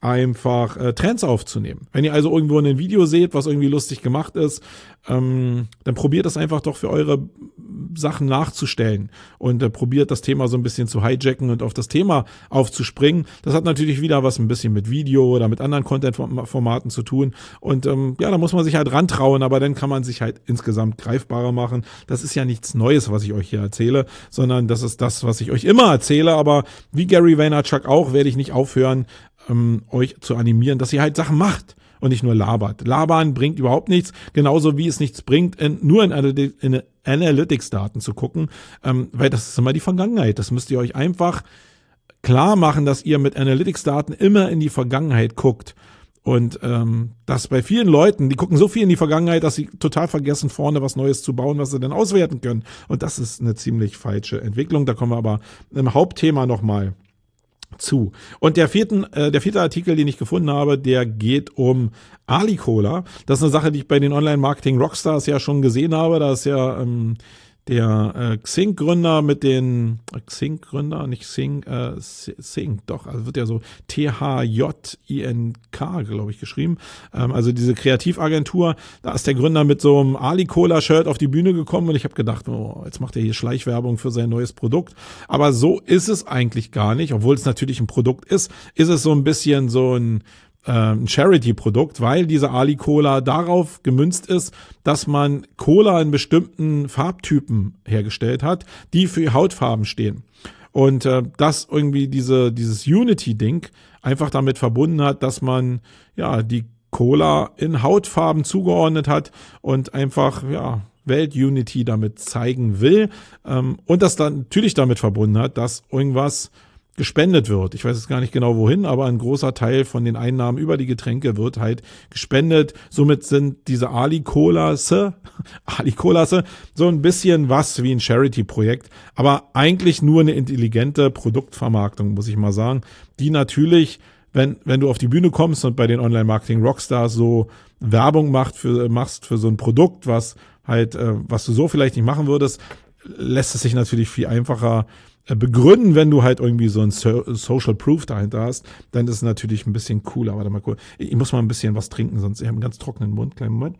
einfach äh, Trends aufzunehmen. Wenn ihr also irgendwo ein Video seht, was irgendwie lustig gemacht ist, ähm, dann probiert das einfach doch für eure Sachen nachzustellen und äh, probiert das Thema so ein bisschen zu hijacken und auf das Thema aufzuspringen. Das hat natürlich wieder was ein bisschen mit Video oder mit anderen Content-Formaten zu tun und ähm, ja, da muss man sich halt rantrauen, aber dann kann man sich halt insgesamt greifbarer machen. Das ist ja nichts Neues, was ich euch hier erzähle, sondern das ist das, was ich euch immer erzähle, aber wie Gary Vaynerchuk auch, werde ich nicht aufhören, ähm, euch zu animieren, dass ihr halt Sachen macht und nicht nur labert. Labern bringt überhaupt nichts, genauso wie es nichts bringt, in, nur in, Analy- in Analytics-Daten zu gucken, ähm, weil das ist immer die Vergangenheit. Das müsst ihr euch einfach klar machen, dass ihr mit Analytics-Daten immer in die Vergangenheit guckt. Und ähm, das bei vielen Leuten, die gucken so viel in die Vergangenheit, dass sie total vergessen, vorne was Neues zu bauen, was sie dann auswerten können. Und das ist eine ziemlich falsche Entwicklung. Da kommen wir aber im Hauptthema nochmal zu. Und der vierten, äh, der vierte Artikel, den ich gefunden habe, der geht um Ali-Cola. Das ist eine Sache, die ich bei den Online-Marketing-Rockstars ja schon gesehen habe. Da ist ja ähm, der äh, Xing-Gründer mit den äh, Xing-Gründer, nicht Xing, äh, Xing, doch, also wird ja so T H J I N K, glaube ich, geschrieben. Ähm, also diese Kreativagentur, da ist der Gründer mit so einem Ali-Cola-Shirt auf die Bühne gekommen und ich habe gedacht, oh, jetzt macht er hier Schleichwerbung für sein neues Produkt. Aber so ist es eigentlich gar nicht, obwohl es natürlich ein Produkt ist, ist es so ein bisschen so ein ein Charity-Produkt, weil diese Ali-Cola darauf gemünzt ist, dass man Cola in bestimmten Farbtypen hergestellt hat, die für Hautfarben stehen. Und äh, das irgendwie diese dieses Unity-Ding einfach damit verbunden hat, dass man ja die Cola in Hautfarben zugeordnet hat und einfach ja Welt-Unity damit zeigen will. Ähm, und das dann natürlich damit verbunden hat, dass irgendwas gespendet wird. Ich weiß jetzt gar nicht genau wohin, aber ein großer Teil von den Einnahmen über die Getränke wird halt gespendet. Somit sind diese Ali-Colas, Ali-Colas so ein bisschen was wie ein Charity-Projekt, aber eigentlich nur eine intelligente Produktvermarktung, muss ich mal sagen, die natürlich, wenn wenn du auf die Bühne kommst und bei den Online-Marketing-Rockstars so Werbung macht für, machst für so ein Produkt, was halt, äh, was du so vielleicht nicht machen würdest, lässt es sich natürlich viel einfacher begründen, wenn du halt irgendwie so ein so- Social Proof dahinter hast, dann ist es natürlich ein bisschen cooler. Warte mal kurz. Ich muss mal ein bisschen was trinken, sonst ich habe einen ganz trockenen Mund. Kleinen Moment.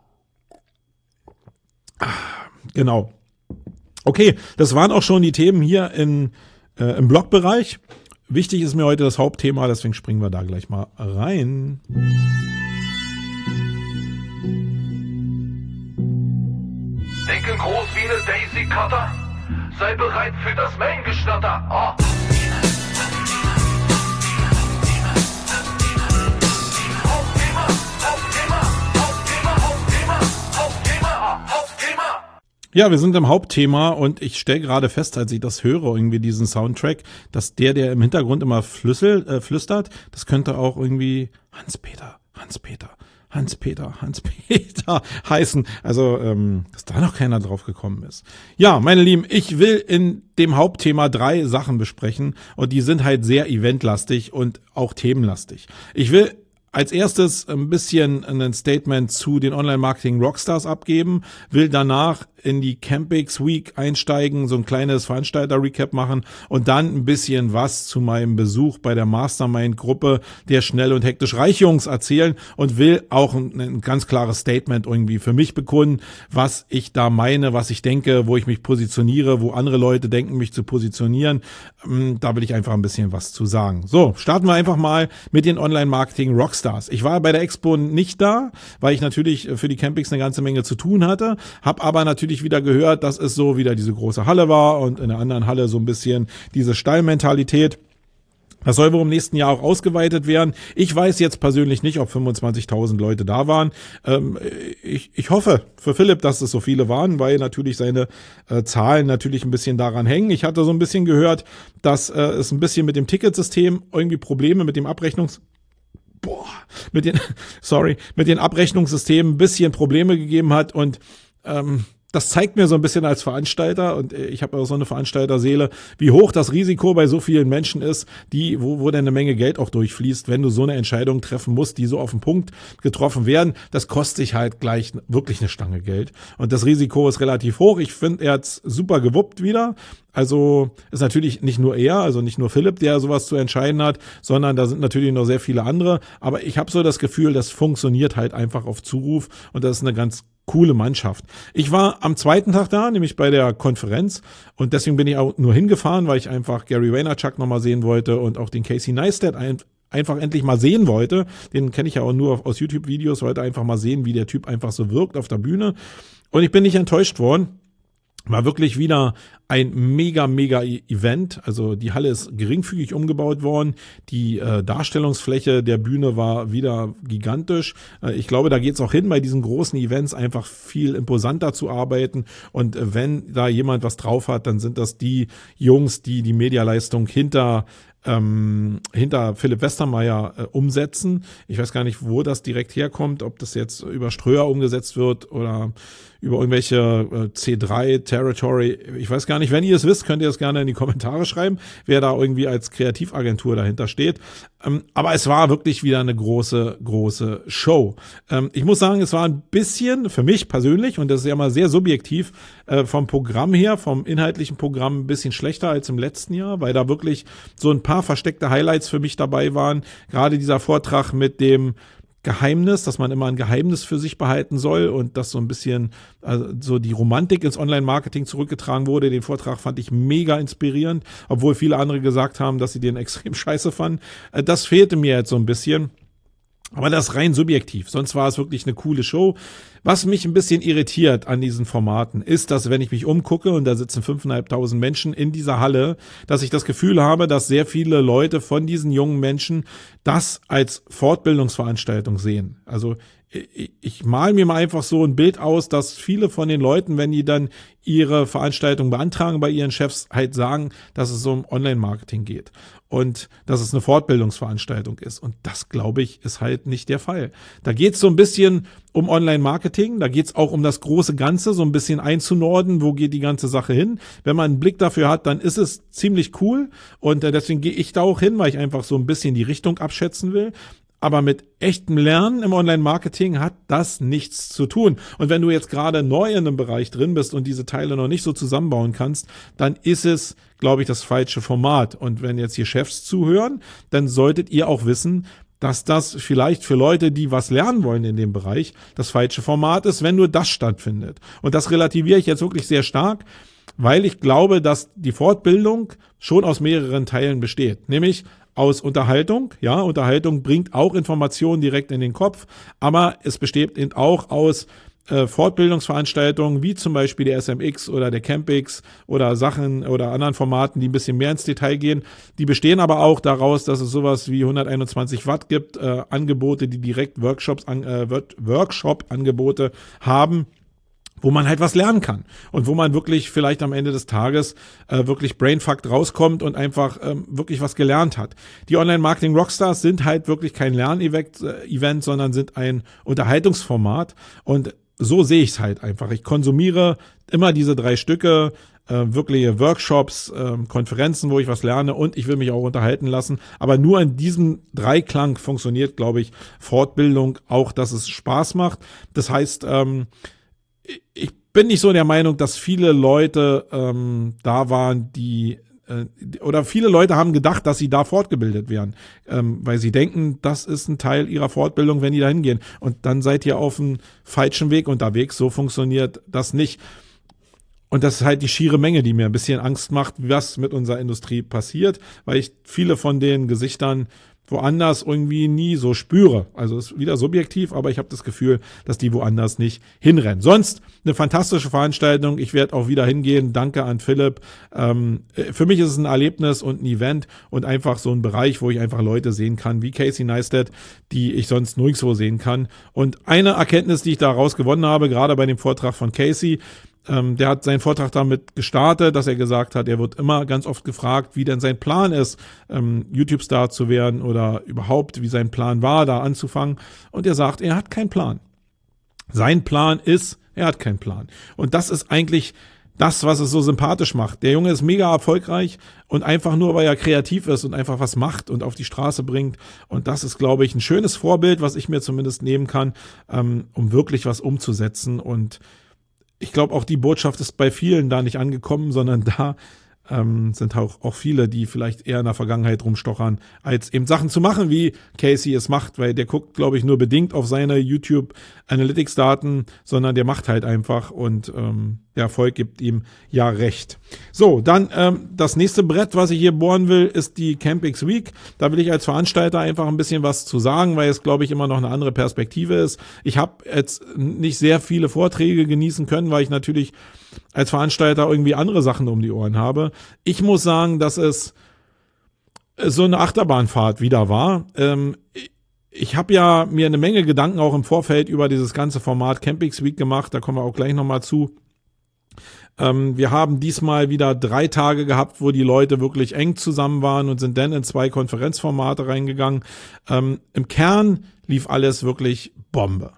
Ah, genau. Okay, das waren auch schon die Themen hier in, äh, im Blogbereich. Wichtig ist mir heute das Hauptthema, deswegen springen wir da gleich mal rein. Denken groß wie eine Daisy Cutter. Sei bereit für das Main-Geschnatter. Oh. Hauptthema, Hauptthema, Hauptthema, Hauptthema, Hauptthema, Hauptthema. Ja, wir sind im Hauptthema und ich stelle gerade fest, als ich das höre, irgendwie diesen Soundtrack, dass der, der im Hintergrund immer flüssel, äh, flüstert, das könnte auch irgendwie Hans-Peter, Hans-Peter. Hans-Peter, Hans-Peter heißen. Also, ähm, dass da noch keiner drauf gekommen ist. Ja, meine Lieben, ich will in dem Hauptthema drei Sachen besprechen und die sind halt sehr eventlastig und auch themenlastig. Ich will als erstes ein bisschen ein Statement zu den Online-Marketing-Rockstars abgeben, will danach in die Campix Week einsteigen, so ein kleines Veranstalter-Recap machen und dann ein bisschen was zu meinem Besuch bei der Mastermind-Gruppe der Schnell und Hektisch Reich Jungs erzählen und will auch ein, ein ganz klares Statement irgendwie für mich bekunden, was ich da meine, was ich denke, wo ich mich positioniere, wo andere Leute denken, mich zu positionieren. Da will ich einfach ein bisschen was zu sagen. So, starten wir einfach mal mit den Online-Marketing-Rockstars. Ich war bei der Expo nicht da, weil ich natürlich für die Campix eine ganze Menge zu tun hatte, habe aber natürlich wieder gehört, dass es so wieder diese große Halle war und in der anderen Halle so ein bisschen diese Stallmentalität. Das soll wohl im nächsten Jahr auch ausgeweitet werden. Ich weiß jetzt persönlich nicht, ob fünfundzwanzigtausend Leute da waren. Ähm, ich, ich hoffe für Philipp, dass es so viele waren, weil natürlich seine äh, Zahlen natürlich ein bisschen daran hängen. Ich hatte so ein bisschen gehört, dass äh, es ein bisschen mit dem Ticketsystem irgendwie Probleme mit dem Abrechnungs... Boah, mit den, sorry, mit den Abrechnungssystemen ein bisschen Probleme gegeben hat und ähm, das zeigt mir so ein bisschen als Veranstalter, und ich habe auch so eine Veranstalterseele, wie hoch das Risiko bei so vielen Menschen ist, die, wo, wo dann eine Menge Geld auch durchfließt, wenn du so eine Entscheidung treffen musst, die so auf den Punkt getroffen werden. Das kostet sich halt gleich wirklich eine Stange Geld. Und das Risiko ist relativ hoch. Ich finde, er hat's super gewuppt wieder. Also ist natürlich nicht nur er, also nicht nur Philipp, der sowas zu entscheiden hat, sondern da sind natürlich noch sehr viele andere. Aber ich habe so das Gefühl, das funktioniert halt einfach auf Zuruf, und das ist eine ganz coole Mannschaft. Ich war am zweiten Tag da, nämlich bei der Konferenz, und deswegen bin ich auch nur hingefahren, weil ich einfach Gary Vaynerchuk nochmal sehen wollte und auch den Casey Neistat ein, einfach endlich mal sehen wollte. Den kenne ich ja auch nur aus YouTube-Videos, wollte einfach mal sehen, wie der Typ einfach so wirkt auf der Bühne. Und ich bin nicht enttäuscht worden. War wirklich wieder ein mega, mega Event. Also die Halle ist geringfügig umgebaut worden. Die äh, Darstellungsfläche der Bühne war wieder gigantisch. Äh, ich glaube, da geht's auch hin, bei diesen großen Events einfach viel imposanter zu arbeiten. Und äh, wenn da jemand was drauf hat, dann sind das die Jungs, die die Medialeistung hinter Ähm, hinter Philipp Westermeier äh, umsetzen. Ich weiß gar nicht, wo das direkt herkommt, ob das jetzt über Ströer umgesetzt wird oder über irgendwelche äh, C drei Territory. Ich weiß gar nicht. Wenn ihr es wisst, könnt ihr es gerne in die Kommentare schreiben, wer da irgendwie als Kreativagentur dahinter steht. Ähm, aber es war wirklich wieder eine große, große Show. Ähm, ich muss sagen, es war ein bisschen für mich persönlich, und das ist ja mal sehr subjektiv, äh, vom Programm her, vom inhaltlichen Programm ein bisschen schlechter als im letzten Jahr, weil da wirklich so ein paar versteckte Highlights für mich dabei waren. Gerade dieser Vortrag mit dem Geheimnis, dass man immer ein Geheimnis für sich behalten soll und dass so ein bisschen also so die Romantik ins Online-Marketing zurückgetragen wurde. Den Vortrag fand ich mega inspirierend, obwohl viele andere gesagt haben, dass sie den extrem scheiße fanden. Das fehlte mir jetzt so ein bisschen. Aber das ist rein subjektiv. Sonst war es wirklich eine coole Show. Was mich ein bisschen irritiert an diesen Formaten ist, dass, wenn ich mich umgucke und da sitzen fünftausendfünfhundert Menschen in dieser Halle, dass ich das Gefühl habe, dass sehr viele Leute von diesen jungen Menschen das als Fortbildungsveranstaltung sehen. Also ich, ich mal mir mal einfach so ein Bild aus, dass viele von den Leuten, wenn die dann ihre Veranstaltung beantragen bei ihren Chefs, halt sagen, dass es so um Online-Marketing geht und dass es eine Fortbildungsveranstaltung ist. Und das, glaube ich, ist halt nicht der Fall. Da geht es so ein bisschen um Online-Marketing, da geht es auch um das große Ganze, so ein bisschen einzunorden, wo geht die ganze Sache hin. Wenn man einen Blick dafür hat, dann ist es ziemlich cool, und äh, deswegen gehe ich da auch hin, weil ich einfach so ein bisschen die Richtung abschätzen will. Aber mit echtem Lernen im Online-Marketing hat das nichts zu tun. Und wenn du jetzt gerade neu in einem Bereich drin bist und diese Teile noch nicht so zusammenbauen kannst, dann ist es, glaube ich, das falsche Format. Und wenn jetzt hier Chefs zuhören, dann solltet ihr auch wissen, dass das vielleicht für Leute, die was lernen wollen in dem Bereich, das falsche Format ist, wenn nur das stattfindet. Und das relativiere ich jetzt wirklich sehr stark, weil ich glaube, dass die Fortbildung schon aus mehreren Teilen besteht. Nämlich aus Unterhaltung, ja, Unterhaltung bringt auch Informationen direkt in den Kopf, aber es besteht eben auch aus äh, Fortbildungsveranstaltungen, wie zum Beispiel der S M X oder der Campix oder Sachen oder anderen Formaten, die ein bisschen mehr ins Detail gehen. Die bestehen aber auch daraus, dass es sowas wie hunderteinundzwanzig Watt gibt, äh, Angebote, die direkt Workshops, an, äh, Workshop-Angebote haben, wo man halt was lernen kann und wo man wirklich vielleicht am Ende des Tages äh, wirklich Brainfucked rauskommt und einfach ähm, wirklich was gelernt hat. Die Online-Marketing-Rockstars sind halt wirklich kein Lernevent, äh, Event, sondern sind ein Unterhaltungsformat, und so sehe ich es halt einfach. Ich konsumiere immer diese drei Stücke, äh, wirkliche Workshops, äh, Konferenzen, wo ich was lerne, und ich will mich auch unterhalten lassen. Aber nur in diesem Dreiklang funktioniert, glaube ich, Fortbildung auch, dass es Spaß macht. Das heißt, ähm, ich bin nicht so der Meinung, dass viele Leute ähm, da waren, die äh, oder viele Leute haben gedacht, dass sie da fortgebildet werden, ähm, weil sie denken, das ist ein Teil ihrer Fortbildung, wenn die da hingehen. Und dann seid ihr auf dem falschen Weg unterwegs. So funktioniert das nicht. Und das ist halt die schiere Menge, die mir ein bisschen Angst macht, was mit unserer Industrie passiert, weil ich viele von den Gesichtern woanders irgendwie nie so spüre. Also ist wieder subjektiv, aber ich habe das Gefühl, dass die woanders nicht hinrennen. Sonst eine fantastische Veranstaltung. Ich werde auch wieder hingehen. Danke an Philipp. Ähm, für mich ist es ein Erlebnis und ein Event und einfach so ein Bereich, wo ich einfach Leute sehen kann, wie Casey Neistat, die ich sonst nirgendwo sehen kann. Und eine Erkenntnis, die ich daraus gewonnen habe, gerade bei dem Vortrag von Casey, Ähm, der hat seinen Vortrag damit gestartet, dass er gesagt hat, er wird immer ganz oft gefragt, wie denn sein Plan ist, ähm, YouTube-Star zu werden oder überhaupt, wie sein Plan war, da anzufangen. Und er sagt, er hat keinen Plan. Sein Plan ist, er hat keinen Plan. Und das ist eigentlich das, was es so sympathisch macht. Der Junge ist mega erfolgreich und einfach nur, weil er kreativ ist und einfach was macht und auf die Straße bringt. Und das ist, glaube ich, ein schönes Vorbild, was ich mir zumindest nehmen kann, ähm, um wirklich was umzusetzen. Und ich glaube, auch die Botschaft ist bei vielen da nicht angekommen, sondern da ähm, sind auch, auch viele, die vielleicht eher in der Vergangenheit rumstochern, als eben Sachen zu machen, wie Casey es macht, weil der guckt, glaube ich, nur bedingt auf seine YouTube Analytics Daten, sondern der macht halt einfach und ähm, der Erfolg gibt ihm ja recht. So, dann ähm, das nächste Brett, was ich hier bohren will, ist die Campix Week. Da will ich als Veranstalter einfach ein bisschen was zu sagen, weil es, glaube ich, immer noch eine andere Perspektive ist. Ich habe jetzt nicht sehr viele Vorträge genießen können, weil ich natürlich als Veranstalter irgendwie andere Sachen um die Ohren habe. Ich muss sagen, dass es so eine Achterbahnfahrt wieder war. Ähm, ich habe ja mir eine Menge Gedanken auch im Vorfeld über dieses ganze Format Campix Week gemacht. Da kommen wir auch gleich nochmal zu. Ähm, wir haben diesmal wieder drei Tage gehabt, wo die Leute wirklich eng zusammen waren und sind dann in zwei Konferenzformate reingegangen. Ähm, im Kern lief alles wirklich Bombe.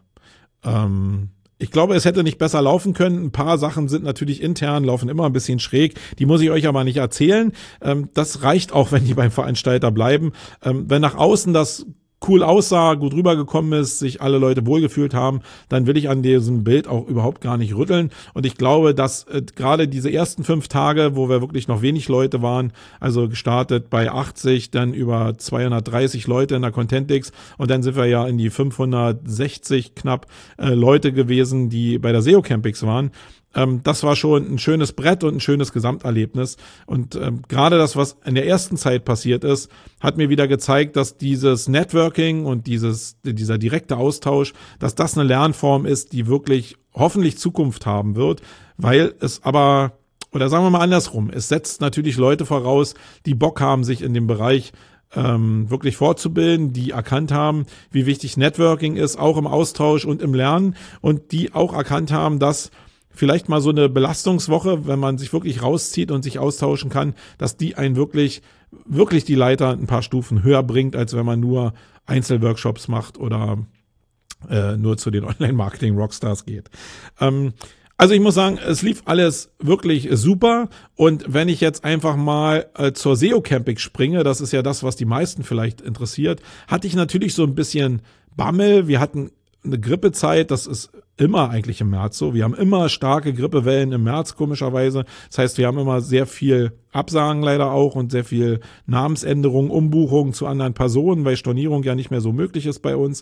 Ähm, Ich glaube, es hätte nicht besser laufen können. Ein paar Sachen sind natürlich intern, laufen immer ein bisschen schräg. Die muss ich euch aber nicht erzählen. Ähm, das reicht auch, wenn die beim Veranstalter bleiben. Ähm, wenn nach außen das cool aussah, gut rübergekommen ist, sich alle Leute wohlgefühlt haben, dann will ich an diesem Bild auch überhaupt gar nicht rütteln. Und ich glaube, dass äh, gerade diese ersten fünf Tage, wo wir wirklich noch wenig Leute waren, also gestartet bei achtzig, dann über zweihundertdreißig Leute in der Contentix und dann sind wir ja in die fünfhundertsechzig knapp äh, Leute gewesen, die bei der S E O Campix waren. Ähm, das war schon ein schönes Brett und ein schönes Gesamterlebnis. Und ähm, gerade das, was in der ersten Zeit passiert ist, hat mir wieder gezeigt, dass dieses Networking und dieses dieser direkte Austausch, dass das eine Lernform ist, die wirklich hoffentlich Zukunft haben wird, weil es aber, oder sagen wir mal andersrum, es setzt natürlich Leute voraus, die Bock haben, sich in dem Bereich ähm, wirklich fortzubilden, die erkannt haben, wie wichtig Networking ist, auch im Austausch und im Lernen und die auch erkannt haben, dass vielleicht mal so eine Belastungswoche, wenn man sich wirklich rauszieht und sich austauschen kann, dass die einen wirklich, wirklich die Leiter ein paar Stufen höher bringt, als wenn man nur Einzelworkshops macht oder äh, nur zu den Online-Marketing-Rockstars geht. Ähm, also ich muss sagen, es lief alles wirklich super und wenn ich jetzt einfach mal äh, zur S E O Campix springe, das ist ja das, was die meisten vielleicht interessiert, hatte ich natürlich so ein bisschen Bammel. Wir hatten eine Grippezeit, das ist immer eigentlich im März so. Wir haben immer starke Grippewellen im März, komischerweise. Das heißt, wir haben immer sehr viel Absagen leider auch und sehr viel Namensänderungen, Umbuchungen zu anderen Personen, weil Stornierung ja nicht mehr so möglich ist bei uns.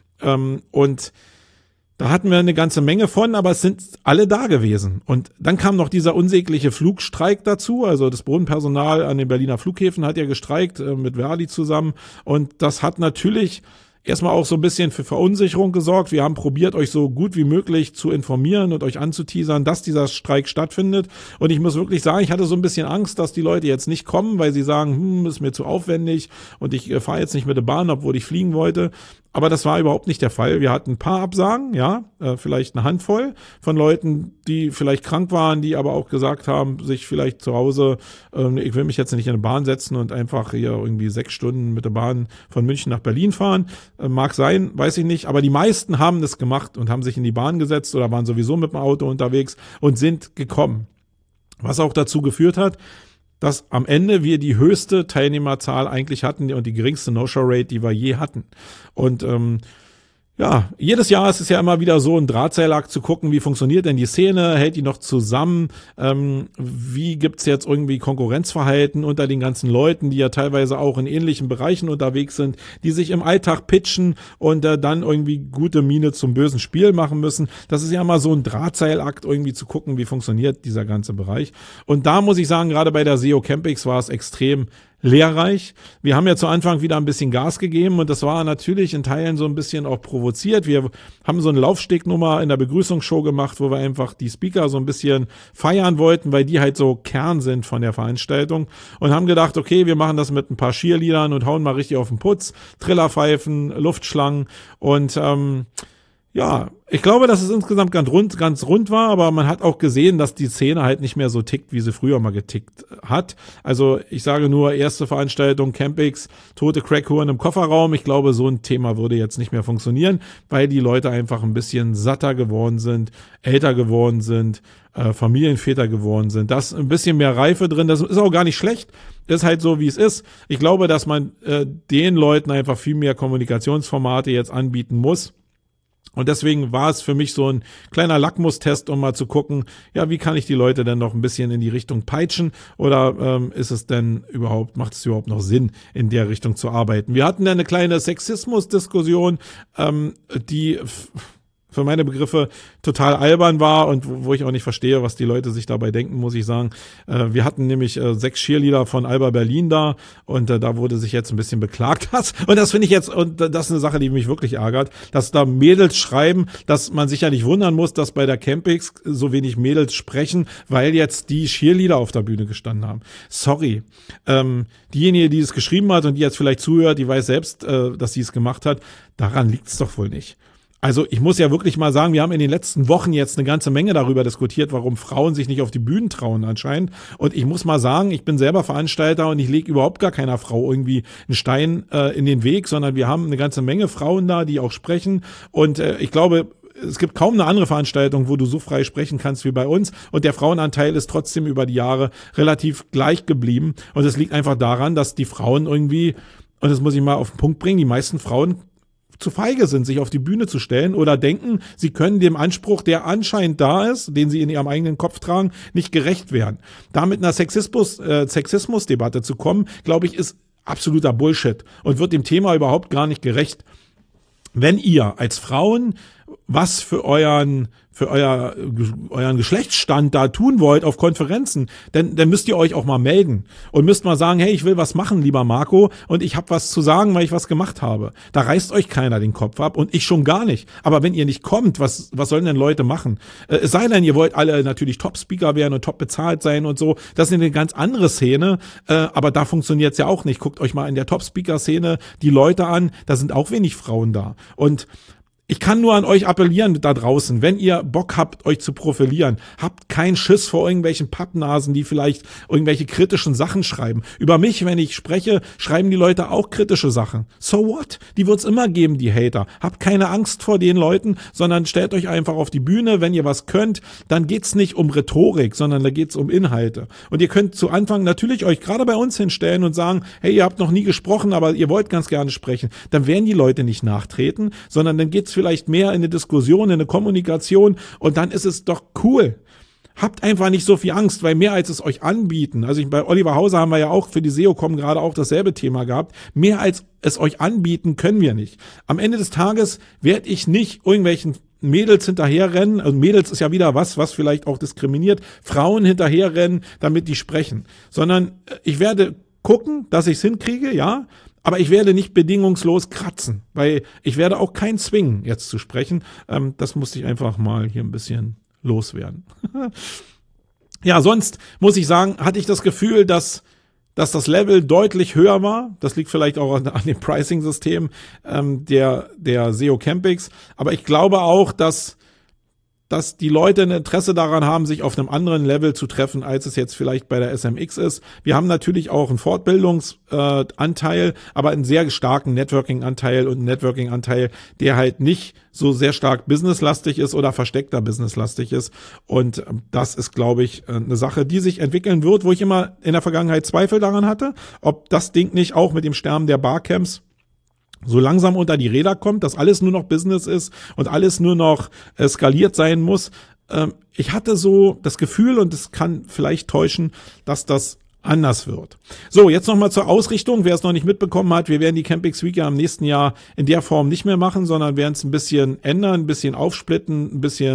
Und da hatten wir eine ganze Menge von, aber es sind alle da gewesen. Und dann kam noch dieser unsägliche Flugstreik dazu. Also das Bodenpersonal an den Berliner Flughäfen hat ja gestreikt äh, mit Verdi zusammen. Und das hat natürlich erstmal auch so ein bisschen für Verunsicherung gesorgt. Wir haben probiert, euch so gut wie möglich zu informieren und euch anzuteasern, dass dieser Streik stattfindet. Und ich muss wirklich sagen, ich hatte so ein bisschen Angst, dass die Leute jetzt nicht kommen, weil sie sagen, hm, ist mir zu aufwendig und ich fahre jetzt nicht mit der Bahn, obwohl ich fliegen wollte. Aber das war überhaupt nicht der Fall. Wir hatten ein paar Absagen, ja, äh, vielleicht eine Handvoll von Leuten, die vielleicht krank waren, die aber auch gesagt haben, sich vielleicht zu Hause, äh, ich will mich jetzt nicht in eine Bahn setzen und einfach hier irgendwie sechs Stunden mit der Bahn von München nach Berlin fahren. Äh, mag sein, weiß ich nicht. Aber die meisten haben das gemacht und haben sich in die Bahn gesetzt oder waren sowieso mit dem Auto unterwegs und sind gekommen. Was auch dazu geführt hat, dass am Ende wir die höchste Teilnehmerzahl eigentlich hatten und die geringste No-Show-Rate, die wir je hatten. Und ähm, ja, jedes Jahr ist es ja immer wieder so ein Drahtseilakt zu gucken, wie funktioniert denn die Szene, hält die noch zusammen, ähm, wie gibt's jetzt irgendwie Konkurrenzverhalten unter den ganzen Leuten, die ja teilweise auch in ähnlichen Bereichen unterwegs sind, die sich im Alltag pitchen und äh, dann irgendwie gute Miene zum bösen Spiel machen müssen. Das ist ja immer so ein Drahtseilakt, irgendwie zu gucken, wie funktioniert dieser ganze Bereich. Und da muss ich sagen, gerade bei der S E O Campix war es extrem lehrreich. Wir haben ja zu Anfang wieder ein bisschen Gas gegeben und das war natürlich in Teilen so ein bisschen auch provoziert. Wir haben so eine Laufstegnummer in der Begrüßungsshow gemacht, wo wir einfach die Speaker so ein bisschen feiern wollten, weil die halt so Kern sind von der Veranstaltung und haben gedacht, okay, wir machen das mit ein paar Cheerleadern und hauen mal richtig auf den Putz, Trillerpfeifen, Luftschlangen und ähm, Ja, ich glaube, dass es insgesamt ganz rund, ganz rund war, aber man hat auch gesehen, dass die Szene halt nicht mehr so tickt, wie sie früher mal getickt hat. Also ich sage nur, erste Veranstaltung, Campix, tote Crackhuren im Kofferraum. Ich glaube, so ein Thema würde jetzt nicht mehr funktionieren, weil die Leute einfach ein bisschen satter geworden sind, älter geworden sind, äh, Familienväter geworden sind. Da ist ein bisschen mehr Reife drin. Das ist auch gar nicht schlecht. Das ist halt so, wie es ist. Ich glaube, dass man äh, den Leuten einfach viel mehr Kommunikationsformate jetzt anbieten muss. Und deswegen war es für mich so ein kleiner Lackmustest, um mal zu gucken, ja, wie kann ich die Leute denn noch ein bisschen in die Richtung peitschen oder ähm, ist es denn überhaupt, macht es überhaupt noch Sinn, in der Richtung zu arbeiten? Wir hatten da eine kleine Sexismus-Diskussion, ähm, die f- für meine Begriffe total albern war und wo, wo ich auch nicht verstehe, was die Leute sich dabei denken, muss ich sagen. Äh, wir hatten nämlich äh, sechs Cheerleader von Alba Berlin da und äh, da wurde sich jetzt ein bisschen beklagt. Das, und das finde ich jetzt, und das ist eine Sache, die mich wirklich ärgert, dass da Mädels schreiben, dass man sich ja nicht wundern muss, dass bei der Campix so wenig Mädels sprechen, weil jetzt die Cheerleader auf der Bühne gestanden haben. Sorry. Ähm, diejenige, die es geschrieben hat und die jetzt vielleicht zuhört, die weiß selbst, äh, dass sie es gemacht hat. Daran liegt es doch wohl nicht. Also ich muss ja wirklich mal sagen, wir haben in den letzten Wochen jetzt eine ganze Menge darüber diskutiert, warum Frauen sich nicht auf die Bühnen trauen anscheinend. Und ich muss mal sagen, ich bin selber Veranstalter und ich lege überhaupt gar keiner Frau irgendwie einen Stein äh, in den Weg, sondern wir haben eine ganze Menge Frauen da, die auch sprechen. Und äh, ich glaube, es gibt kaum eine andere Veranstaltung, wo du so frei sprechen kannst wie bei uns. Und der Frauenanteil ist trotzdem über die Jahre relativ gleich geblieben. Und es liegt einfach daran, dass die Frauen irgendwie, und das muss ich mal auf den Punkt bringen, die meisten Frauen zu feige sind, sich auf die Bühne zu stellen oder denken, sie können dem Anspruch, der anscheinend da ist, den sie in ihrem eigenen Kopf tragen, nicht gerecht werden. Da mit einer Sexismus, äh, Sexismusdebatte zu kommen, glaube ich, ist absoluter Bullshit und wird dem Thema überhaupt gar nicht gerecht. Wenn ihr als Frauen was für euren für euer, euren Geschlechtsstand da tun wollt auf Konferenzen, dann, dann müsst ihr euch auch mal melden und müsst mal sagen, hey, ich will was machen, lieber Marco, und ich habe was zu sagen, weil ich was gemacht habe. Da reißt euch keiner den Kopf ab und ich schon gar nicht. Aber wenn ihr nicht kommt, was was sollen denn Leute machen? Äh, es sei denn, ihr wollt alle natürlich Top-Speaker werden und top bezahlt sein und so. Das ist eine ganz andere Szene, äh, aber da funktioniert's ja auch nicht. Guckt euch mal in der Top-Speaker-Szene die Leute an, da sind auch wenig Frauen da. Und ich kann nur an euch appellieren da draußen, wenn ihr Bock habt, euch zu profilieren, habt keinen Schiss vor irgendwelchen Pappnasen, die vielleicht irgendwelche kritischen Sachen schreiben. Über mich, wenn ich spreche, schreiben die Leute auch kritische Sachen. So what? Die wird's immer geben, die Hater. Habt keine Angst vor den Leuten, sondern stellt euch einfach auf die Bühne. Wenn ihr was könnt, dann geht's nicht um Rhetorik, sondern da geht's um Inhalte. Und ihr könnt zu Anfang natürlich euch gerade bei uns hinstellen und sagen, hey, ihr habt noch nie gesprochen, aber ihr wollt ganz gerne sprechen. Dann werden die Leute nicht nachtreten, sondern dann geht's vielleicht mehr in eine Diskussion, in eine Kommunikation und dann ist es doch cool. Habt einfach nicht so viel Angst, weil mehr als es euch anbieten, also ich, bei Oliver Hauser haben wir ja auch für die SEOCom gerade auch dasselbe Thema gehabt, mehr als es euch anbieten können wir nicht. Am Ende des Tages werde ich nicht irgendwelchen Mädels hinterherrennen, also Mädels ist ja wieder was, was vielleicht auch diskriminiert, Frauen hinterherrennen, damit die sprechen, sondern ich werde gucken, dass ich es hinkriege, ja, aber ich werde nicht bedingungslos kratzen, weil ich werde auch keinen zwingen, jetzt zu sprechen. Ähm, das musste ich einfach mal hier ein bisschen loswerden. Ja, sonst muss ich sagen, hatte ich das Gefühl, dass, dass das Level deutlich höher war. Das liegt vielleicht auch an, an dem Pricing-System ähm, der, der S E O Campix. Aber ich glaube auch, dass dass die Leute ein Interesse daran haben, sich auf einem anderen Level zu treffen, als es jetzt vielleicht bei der S M X ist. Wir haben natürlich auch einen Fortbildungsanteil, äh, aber einen sehr starken Networking-Anteil und einen Networking-Anteil, der halt nicht so sehr stark businesslastig ist oder versteckter businesslastig ist. Und das ist, glaube ich, eine Sache, die sich entwickeln wird, wo ich immer in der Vergangenheit Zweifel daran hatte, ob das Ding nicht auch mit dem Sterben der Barcamps so langsam unter die Räder kommt, dass alles nur noch Business ist und alles nur noch äh, skaliert sein muss. Ähm, ich hatte so das Gefühl, und es kann vielleicht täuschen, dass das anders wird. So, jetzt nochmal zur Ausrichtung. Wer es noch nicht mitbekommen hat, wir werden die Campix Week ja im nächsten Jahr in der Form nicht mehr machen, sondern werden es ein bisschen ändern, ein bisschen aufsplitten, ein bisschen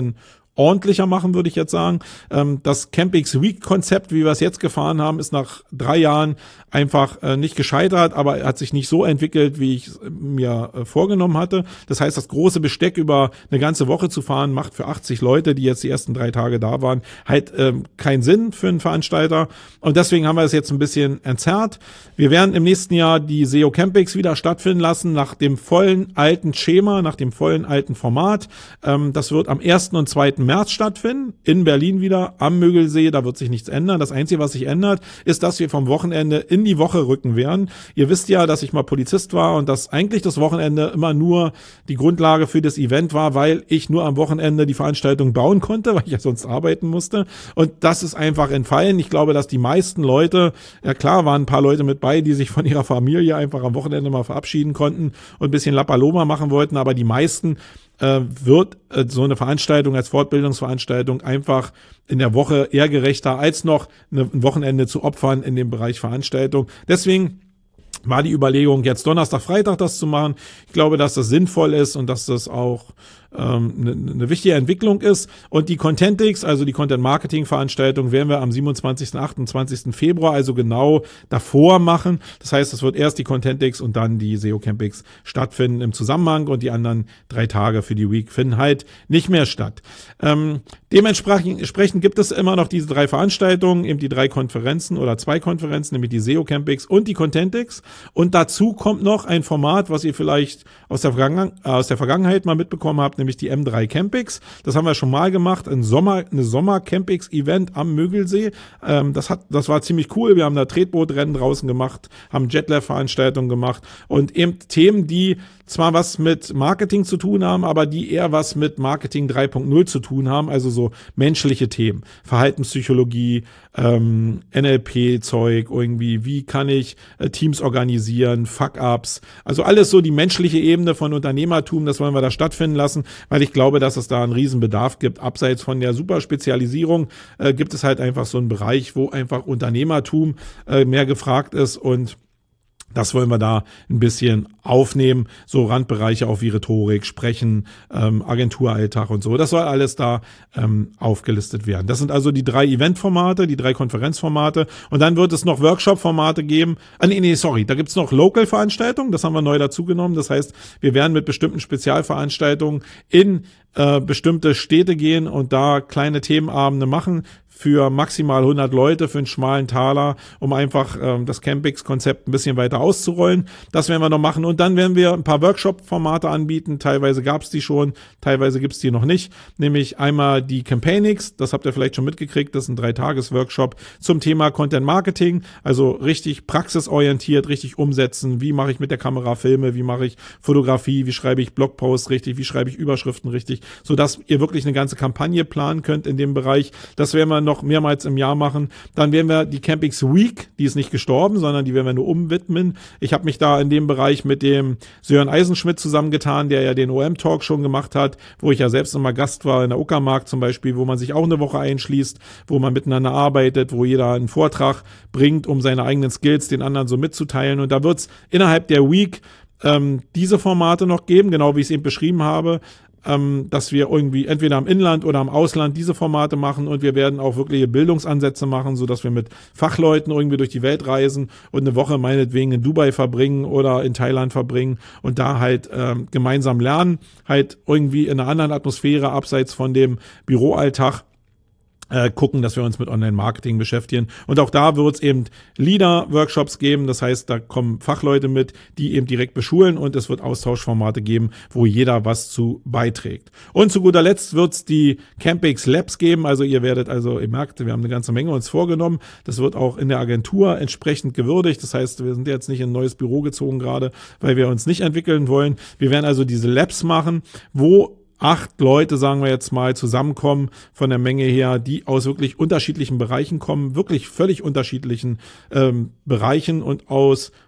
ordentlicher machen, würde ich jetzt sagen. Ähm, das Campix Week Konzept, wie wir es jetzt gefahren haben, ist nach drei Jahren einfach äh, nicht gescheitert, aber hat sich nicht so entwickelt, wie ich es mir äh, vorgenommen hatte. Das heißt, das große Besteck über eine ganze Woche zu fahren, macht für achtzig Leute, die jetzt die ersten drei Tage da waren, halt ähm, keinen Sinn für einen Veranstalter. Und deswegen haben wir es jetzt ein bisschen entzerrt. Wir werden im nächsten Jahr die S E O Campix wieder stattfinden lassen, nach dem vollen alten Schema, nach dem vollen alten Format. Ähm, das wird am ersten und zweiten März stattfinden, in Berlin wieder, am Mögelsee, da wird sich nichts ändern. Das Einzige, was sich ändert, ist, dass wir vom Wochenende in die Woche rücken werden. Ihr wisst ja, dass ich mal Polizist war und dass eigentlich das Wochenende immer nur die Grundlage für das Event war, weil ich nur am Wochenende die Veranstaltung bauen konnte, weil ich ja sonst arbeiten musste. Und das ist einfach entfallen. Ich glaube, dass die meisten Leute, ja klar, waren ein paar Leute mit bei, die sich von ihrer Familie einfach am Wochenende mal verabschieden konnten und ein bisschen Lapaloma machen wollten, aber die meisten äh, wird äh, so eine Veranstaltung als Fortbildungsveranstaltung einfach in der Woche eher gerechter, als noch eine, ein Wochenende zu opfern in dem Bereich Veranstaltung. Deswegen war die Überlegung, jetzt Donnerstag, Freitag das zu machen. Ich glaube, dass das sinnvoll ist und dass das auch ähm, eine, eine wichtige Entwicklung ist. Und die Contentix, also die Content-Marketing-Veranstaltung, werden wir am siebenundzwanzigsten, achtundzwanzigsten Februar, also genau davor machen. Das heißt, es wird erst die Contentix und dann die S E O Campix stattfinden im Zusammenhang und die anderen drei Tage für die Week finden halt nicht mehr statt. Ähm, dementsprechend gibt es immer noch diese drei Veranstaltungen, eben die drei Konferenzen oder zwei Konferenzen, nämlich die S E O Campix und die Contentix. Und dazu kommt noch ein Format, was ihr vielleicht aus der, Vergangen- äh, aus der Vergangenheit mal mitbekommen habt, nämlich die M drei Campix. Das haben wir schon mal gemacht, ein Sommer, eine Sommer-Campix-Event am Mögelsee. Ähm, das hat, das war ziemlich cool. Wir haben da Tretbootrennen draußen gemacht, haben Jetlab-Veranstaltungen gemacht und eben Themen, die zwar was mit Marketing zu tun haben, aber die eher was mit Marketing drei Punkt null zu tun haben, also so menschliche Themen, Verhaltenspsychologie, ähm, N L P-Zeug, irgendwie, wie kann ich äh, Teams organisieren, Fuck-Ups, also alles so die menschliche Ebene von Unternehmertum, das wollen wir da stattfinden lassen, weil ich glaube, dass es da einen riesen Bedarf gibt. Abseits von der Superspezialisierung äh, gibt es halt einfach so einen Bereich, wo einfach Unternehmertum äh, mehr gefragt ist und das wollen wir da ein bisschen aufnehmen, so Randbereiche auch wie Rhetorik, Sprechen, ähm, Agenturalltag und so. Das soll alles da ähm, aufgelistet werden. Das sind also die drei Eventformate, die drei Konferenzformate und dann wird es noch Workshop-Formate geben. Ah, nee, nee, sorry, da gibt's noch Local-Veranstaltungen, das haben wir neu dazugenommen. Das heißt, wir werden mit bestimmten Spezialveranstaltungen in äh, bestimmte Städte gehen und da kleine Themenabende machen für maximal hundert Leute, für einen schmalen Taler, um einfach ähm, das Campix-Konzept ein bisschen weiter auszurollen. Das werden wir noch machen. Und dann werden wir ein paar Workshop-Formate anbieten. Teilweise gab es die schon, teilweise gibt es die noch nicht. Nämlich einmal die Campaignix, das habt ihr vielleicht schon mitgekriegt, das ist ein Drei-Tages-Workshop zum Thema Content-Marketing. Also richtig praxisorientiert, richtig umsetzen. Wie mache ich mit der Kamera Filme, wie mache ich Fotografie, wie schreibe ich Blogposts richtig, wie schreibe ich Überschriften richtig, sodass ihr wirklich eine ganze Kampagne planen könnt in dem Bereich. Das werden wir noch noch mehrmals im Jahr machen. Dann werden wir die Campix Week, die ist nicht gestorben, sondern die werden wir nur umwidmen. Ich habe mich da in dem Bereich mit dem Sören Eisenschmidt zusammengetan, der ja den O M-Talk schon gemacht hat, wo ich ja selbst immer Gast war, in der Uckermark zum Beispiel, wo man sich auch eine Woche einschließt, wo man miteinander arbeitet, wo jeder einen Vortrag bringt, um seine eigenen Skills den anderen so mitzuteilen. Und da wird es innerhalb der Week ähm, diese Formate noch geben, genau wie ich es eben beschrieben habe, Ähm, dass wir irgendwie entweder im Inland oder im Ausland diese Formate machen und wir werden auch wirkliche Bildungsansätze machen, so dass wir mit Fachleuten irgendwie durch die Welt reisen und eine Woche meinetwegen in Dubai verbringen oder in Thailand verbringen und da halt ähm, gemeinsam lernen, halt irgendwie in einer anderen Atmosphäre abseits von dem Büroalltag. Äh, gucken, dass wir uns mit Online-Marketing beschäftigen. Und auch da wird es eben Leader-Workshops geben. Das heißt, da kommen Fachleute mit, die eben direkt beschulen und es wird Austauschformate geben, wo jeder was zu beiträgt. Und zu guter Letzt wird es die Campix Labs geben. Also ihr werdet, also ihr merkt, wir haben eine ganze Menge uns vorgenommen. Das wird auch in der Agentur entsprechend gewürdigt. Das heißt, wir sind jetzt nicht in ein neues Büro gezogen gerade, weil wir uns nicht entwickeln wollen. Wir werden also diese Labs machen, wo acht Leute, sagen wir jetzt mal, zusammenkommen von der Menge her, die aus wirklich unterschiedlichen Bereichen kommen, wirklich völlig unterschiedlichen ähm, Bereichen und aus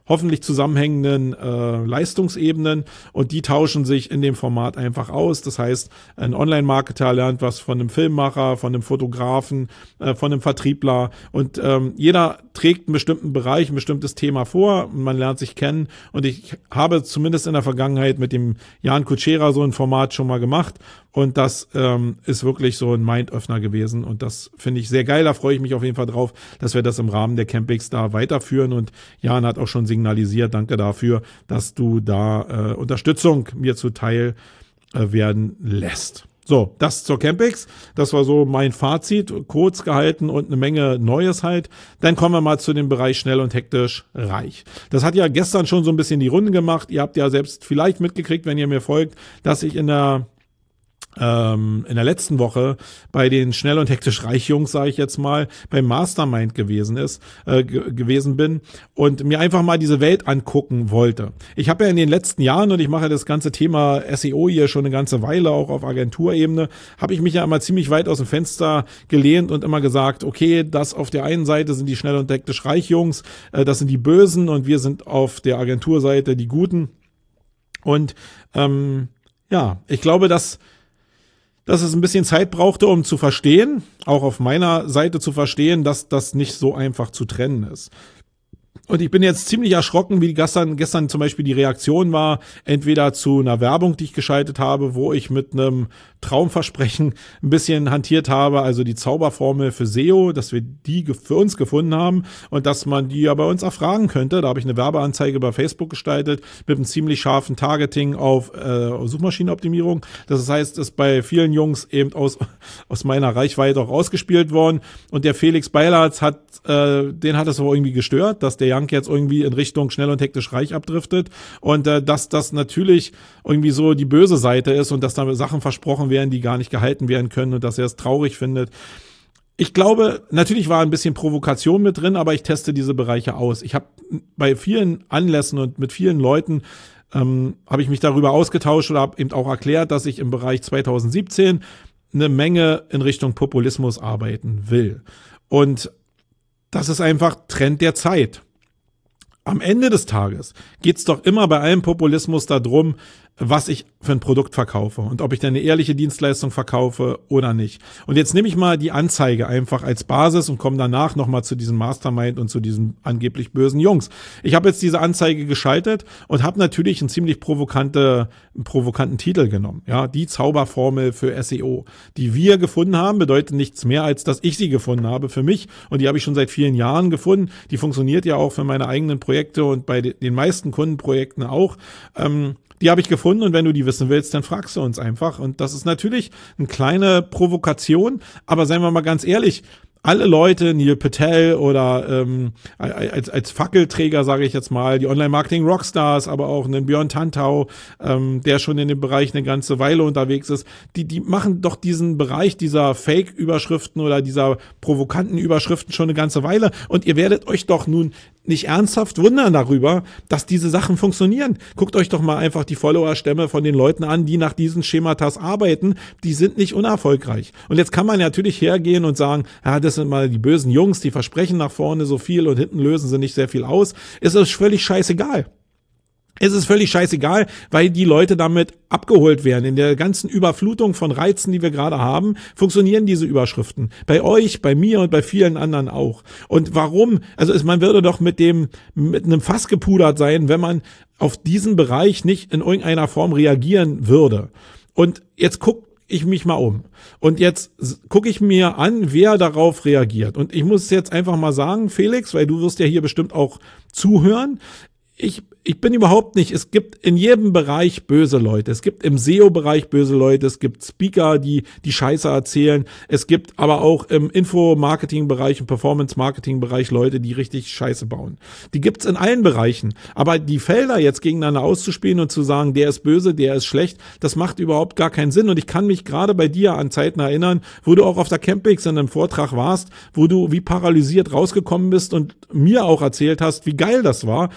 hoffentlich zusammenhängenden äh, Leistungsebenen und die tauschen sich in dem Format einfach aus. Das heißt, ein Online-Marketer lernt was von einem Filmemacher, von einem Fotografen, äh, von einem Vertriebler und ähm, jeder trägt einen bestimmten Bereich, ein bestimmtes Thema vor und man lernt sich kennen und ich habe zumindest in der Vergangenheit mit dem Jan Kutschera so ein Format schon mal gemacht und das ähm, ist wirklich so ein Mindöffner gewesen und das finde ich sehr geil, da freue ich mich auf jeden Fall drauf, dass wir das im Rahmen der Campings da weiterführen und Jan hat auch schon signalisiert, danke dafür, dass du da äh, Unterstützung mir zuteil äh, werden lässt. So, das zur Campings. Das war so mein Fazit, kurz gehalten und eine Menge Neues halt. Dann kommen wir mal zu dem Bereich schnell und hektisch reich. Das hat ja gestern schon so ein bisschen die Runde gemacht. Ihr habt ja selbst vielleicht mitgekriegt, wenn ihr mir folgt, dass ich in der ähm, in der letzten Woche bei den schnell und hektisch reich Jungs, sage ich jetzt mal, beim Mastermind gewesen ist, äh, ge- gewesen bin und mir einfach mal diese Welt angucken wollte. Ich habe ja in den letzten Jahren, und ich mache das ganze Thema S E O hier schon eine ganze Weile, auch auf Agenturebene, habe ich mich ja immer ziemlich weit aus dem Fenster gelehnt und immer gesagt, okay, das auf der einen Seite sind die schnell und hektisch reich Jungs, äh, das sind die Bösen und wir sind auf der Agenturseite die Guten. Und ähm, ja, ich glaube, dass dass es ein bisschen Zeit brauchte, um zu verstehen, auch auf meiner Seite zu verstehen, dass das nicht so einfach zu trennen ist. Und ich bin jetzt ziemlich erschrocken, wie gestern, gestern zum Beispiel die Reaktion war, entweder zu einer Werbung, die ich geschaltet habe, wo ich mit einem Traumversprechen ein bisschen hantiert habe, also die Zauberformel für S E O, dass wir die für uns gefunden haben und dass man die ja bei uns erfragen könnte. Da habe ich eine Werbeanzeige bei Facebook gestaltet mit einem ziemlich scharfen Targeting auf äh, Suchmaschinenoptimierung. Das heißt, ist bei vielen Jungs eben aus aus meiner Reichweite auch ausgespielt worden und der Felix Beilatz hat, äh, den hat es so irgendwie gestört, dass der Jank jetzt irgendwie in Richtung schnell und hektisch reich abdriftet und äh, dass das natürlich irgendwie so die böse Seite ist und dass da Sachen versprochen werden, die gar nicht gehalten werden können und dass er es traurig findet. Ich glaube, natürlich war ein bisschen Provokation mit drin, aber ich teste diese Bereiche aus. Ich habe bei vielen Anlässen und mit vielen Leuten ähm, habe ich mich darüber ausgetauscht oder habe eben auch erklärt, dass ich im Bereich zwanzig siebzehn eine Menge in Richtung Populismus arbeiten will. Und das ist einfach Trend der Zeit. Am Ende des Tages geht's doch immer bei allem Populismus darum, was ich für ein Produkt verkaufe und ob ich da eine ehrliche Dienstleistung verkaufe oder nicht. Und jetzt nehme ich mal die Anzeige einfach als Basis und komme danach nochmal zu diesem Mastermind und zu diesen angeblich bösen Jungs. Ich habe jetzt diese Anzeige geschaltet und habe natürlich einen ziemlich provokante, einen provokanten Titel genommen. Ja, die Zauberformel für S E O, die wir gefunden haben, bedeutet nichts mehr, als dass ich sie gefunden habe für mich. Und die habe ich schon seit vielen Jahren gefunden. Die funktioniert ja auch für meine eigenen Projekte und bei den meisten Kundenprojekten auch. Ähm, Die habe ich gefunden und wenn du die wissen willst, dann fragst du uns einfach. Und das ist natürlich eine kleine Provokation, aber seien wir mal ganz ehrlich, alle Leute, Neil Patel oder ähm, als als Fackelträger, sage ich jetzt mal, die Online-Marketing-Rockstars, aber auch einen Björn Tantau, ähm, der schon in dem Bereich eine ganze Weile unterwegs ist, die die machen doch diesen Bereich dieser Fake-Überschriften oder dieser provokanten Überschriften schon eine ganze Weile und ihr werdet euch doch nun nicht ernsthaft wundern darüber, dass diese Sachen funktionieren. Guckt euch doch mal einfach die Followerstämme von den Leuten an, die nach diesen Schematas arbeiten. Die sind nicht unerfolgreich. Und jetzt kann man natürlich hergehen und sagen, ja, das sind mal die bösen Jungs, die versprechen nach vorne so viel und hinten lösen sie nicht sehr viel aus. Es ist völlig scheißegal. Es ist völlig scheißegal, weil die Leute damit abgeholt werden. In der ganzen Überflutung von Reizen, die wir gerade haben, funktionieren diese Überschriften. Bei euch, bei mir und bei vielen anderen auch. Und warum? Also man würde doch mit dem, mit einem Fass gepudert sein, wenn man auf diesen Bereich nicht in irgendeiner Form reagieren würde. Und jetzt guckt ich mich mal um. Und jetzt gucke ich mir an, wer darauf reagiert. Und ich muss jetzt einfach mal sagen, Felix, weil du wirst ja hier bestimmt auch zuhören, Ich, ich bin überhaupt nicht, es gibt in jedem Bereich böse Leute. Es gibt im S E O-Bereich böse Leute, es gibt Speaker, die die Scheiße erzählen. Es gibt aber auch im Info-Marketing-Bereich und Performance-Marketing-Bereich Leute, die richtig Scheiße bauen. Die gibt's in allen Bereichen. Aber die Felder jetzt gegeneinander auszuspielen und zu sagen, der ist böse, der ist schlecht, das macht überhaupt gar keinen Sinn. Und ich kann mich gerade bei dir an Zeiten erinnern, wo du auch auf der Campix in einem Vortrag warst, wo du wie paralysiert rausgekommen bist und mir auch erzählt hast, wie geil das war, wie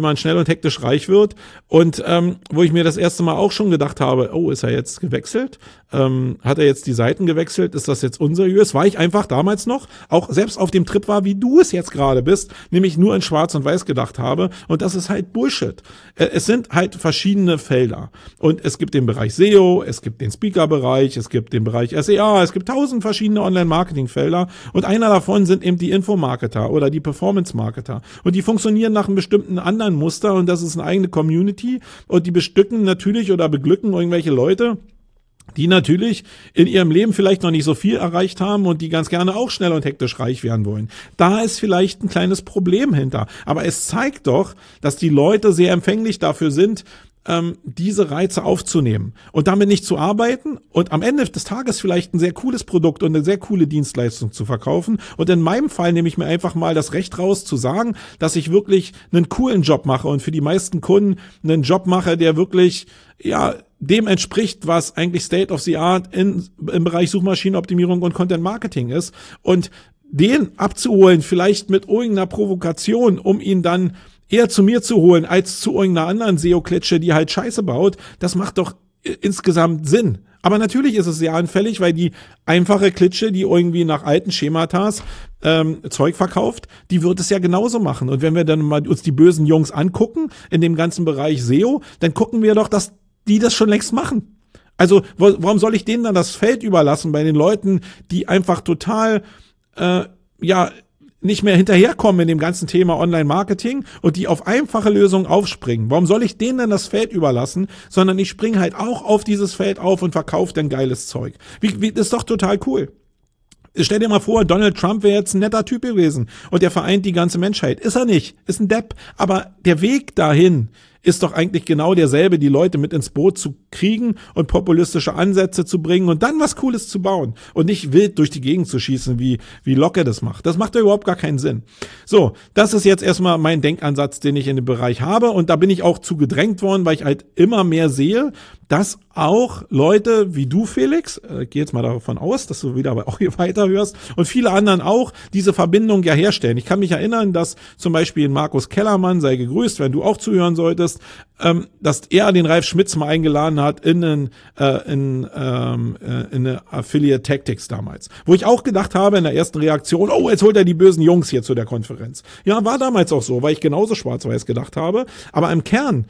man schnell und hektisch reich wird und ähm, wo ich mir das erste Mal auch schon gedacht habe, oh, ist er jetzt gewechselt? Ähm, hat er jetzt die Seiten gewechselt? Ist das jetzt unseriös? War ich einfach damals noch, auch selbst auf dem Trip war, wie du es jetzt gerade bist, nämlich nur in Schwarz und Weiß gedacht habe und das ist halt Bullshit. Äh, es sind halt verschiedene Felder und es gibt den Bereich S E O, es gibt den Speaker-Bereich, es gibt den Bereich S E A, es gibt tausend verschiedene Online-Marketing-Felder und einer davon sind eben die Infomarketer oder die Performance-Marketer und die funktionieren nach einem bestimmten anderen Muster und das ist eine eigene Community und die bestücken natürlich oder beglücken irgendwelche Leute, die natürlich in ihrem Leben vielleicht noch nicht so viel erreicht haben und die ganz gerne auch schnell und hektisch reich werden wollen. Da ist vielleicht ein kleines Problem hinter. Aber es zeigt doch, dass die Leute sehr empfänglich dafür sind, ähm, diese Reize aufzunehmen und damit nicht zu arbeiten und am Ende des Tages vielleicht ein sehr cooles Produkt und eine sehr coole Dienstleistung zu verkaufen. Und in meinem Fall nehme ich mir einfach mal das Recht raus zu sagen, dass ich wirklich einen coolen Job mache und für die meisten Kunden einen Job mache, der wirklich, ja, dem entspricht, was eigentlich State of the Art in, im Bereich Suchmaschinenoptimierung und Content Marketing ist. Und den abzuholen, vielleicht mit irgendeiner Provokation, um ihn dann eher zu mir zu holen, als zu irgendeiner anderen S E O-Klitsche, die halt Scheiße baut, das macht doch insgesamt Sinn. Aber natürlich ist es sehr anfällig, weil die einfache Klitsche, die irgendwie nach alten Schematas ähm, Zeug verkauft, die wird es ja genauso machen. Und wenn wir dann mal uns die bösen Jungs angucken, in dem ganzen Bereich S E O, dann gucken wir doch, dass die das schon längst machen. Also wo, warum soll ich denen dann das Feld überlassen bei den Leuten, die einfach total, äh, ja, nicht mehr hinterherkommen in dem ganzen Thema Online-Marketing und die auf einfache Lösungen aufspringen. Warum soll ich denen denn das Feld überlassen, sondern ich springe halt auch auf dieses Feld auf und verkaufe dann geiles Zeug. Wie, wie, das ist doch total cool. Stell dir mal vor, Donald Trump wäre jetzt ein netter Typ gewesen und der vereint die ganze Menschheit. Ist er nicht, ist ein Depp, aber der Weg dahin ist doch eigentlich genau derselbe, die Leute mit ins Boot zu kriegen und populistische Ansätze zu bringen und dann was Cooles zu bauen und nicht wild durch die Gegend zu schießen, wie wie Locke das macht. Das macht ja überhaupt gar keinen Sinn. So, das ist jetzt erstmal mein Denkansatz, den ich in dem Bereich habe und da bin ich auch zu gedrängt worden, weil ich halt immer mehr sehe, dass auch Leute wie du, Felix, äh, geh jetzt mal davon aus, dass du wieder auch hier weiterhörst und viele anderen auch diese Verbindung ja herstellen. Ich kann mich erinnern, dass zum Beispiel Markus Kellermann, sei gegrüßt, wenn du auch zuhören solltest, ähm, dass er den Ralf Schmitz mal eingeladen hat in, einen, äh, in, ähm, äh, in eine Affiliate Tactics damals. Wo ich auch gedacht habe in der ersten Reaktion, oh, jetzt holt er die bösen Jungs hier zu der Konferenz. Ja, war damals auch so, weil ich genauso schwarz-weiß gedacht habe. Aber im Kern